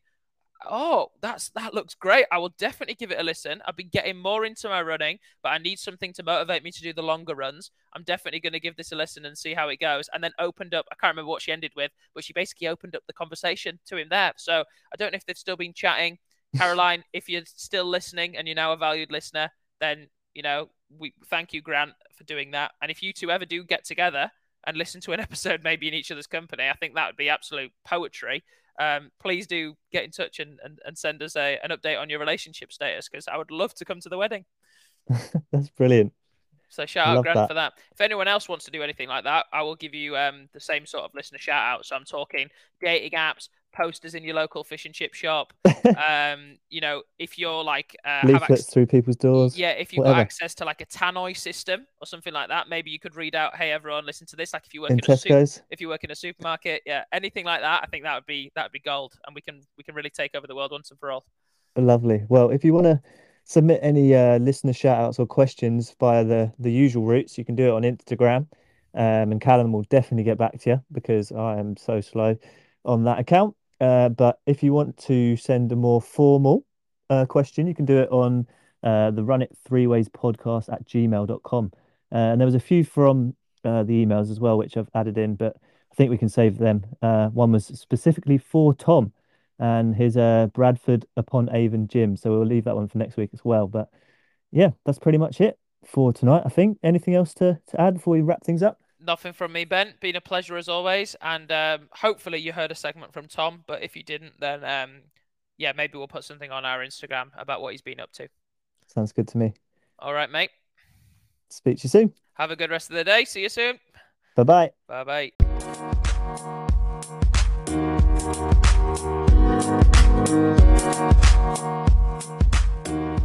[SPEAKER 2] that looks great. I will definitely give it a listen. I've been getting more into my running, but I need something to motivate me to do the longer runs. I'm definitely going to give this a listen and see how it goes. And then opened up, I can't remember what she ended with, but she basically opened up the conversation to him there. So I don't know if they've still been chatting. Caroline, if you're still listening and you're now a valued listener, then, we thank you, Grant, for doing that. And if you two ever do get together and listen to an episode maybe in each other's company, I think that would be absolute poetry. Please do get in touch and send us an update on your relationship status, because I would love to come to the wedding.
[SPEAKER 1] That's brilliant.
[SPEAKER 2] So shout out Grant for that. If anyone else wants to do anything like that, I will give you the same sort of listener shout out. So I'm talking dating apps, posters in your local fish and chip shop. If you're like
[SPEAKER 1] leaflets through people's doors.
[SPEAKER 2] Yeah, if you've got access to like a tannoy system or something like that, maybe you could read out, "Hey everyone, listen to this." Like if you work if you work in a supermarket, yeah, anything like that. I think that would be gold, and we can really take over the world once and for all.
[SPEAKER 1] Lovely. Well, if you want to submit any listener shout outs or questions via the usual routes. You can do it on Instagram. And Callum will definitely get back to you because I am so slow on that account. But if you want to send a more formal question, you can do it on the Run It Three Ways podcast at gmail.com. And there was a few from the emails as well, which I've added in, but I think we can save them. One was specifically for Tom and his Bradford upon Avon gym. So we'll leave that one for next week as well. But yeah, that's pretty much it for tonight, I think. Anything else to add before we wrap things up?
[SPEAKER 2] Nothing from me, Ben. Been a pleasure as always. And hopefully you heard a segment from Tom. But if you didn't, then yeah, maybe we'll put something on our Instagram about what he's been up to.
[SPEAKER 1] Sounds good to me.
[SPEAKER 2] All right, mate.
[SPEAKER 1] Speak to you soon.
[SPEAKER 2] Have a good rest of the day. See you soon.
[SPEAKER 1] Bye-bye.
[SPEAKER 2] Bye-bye.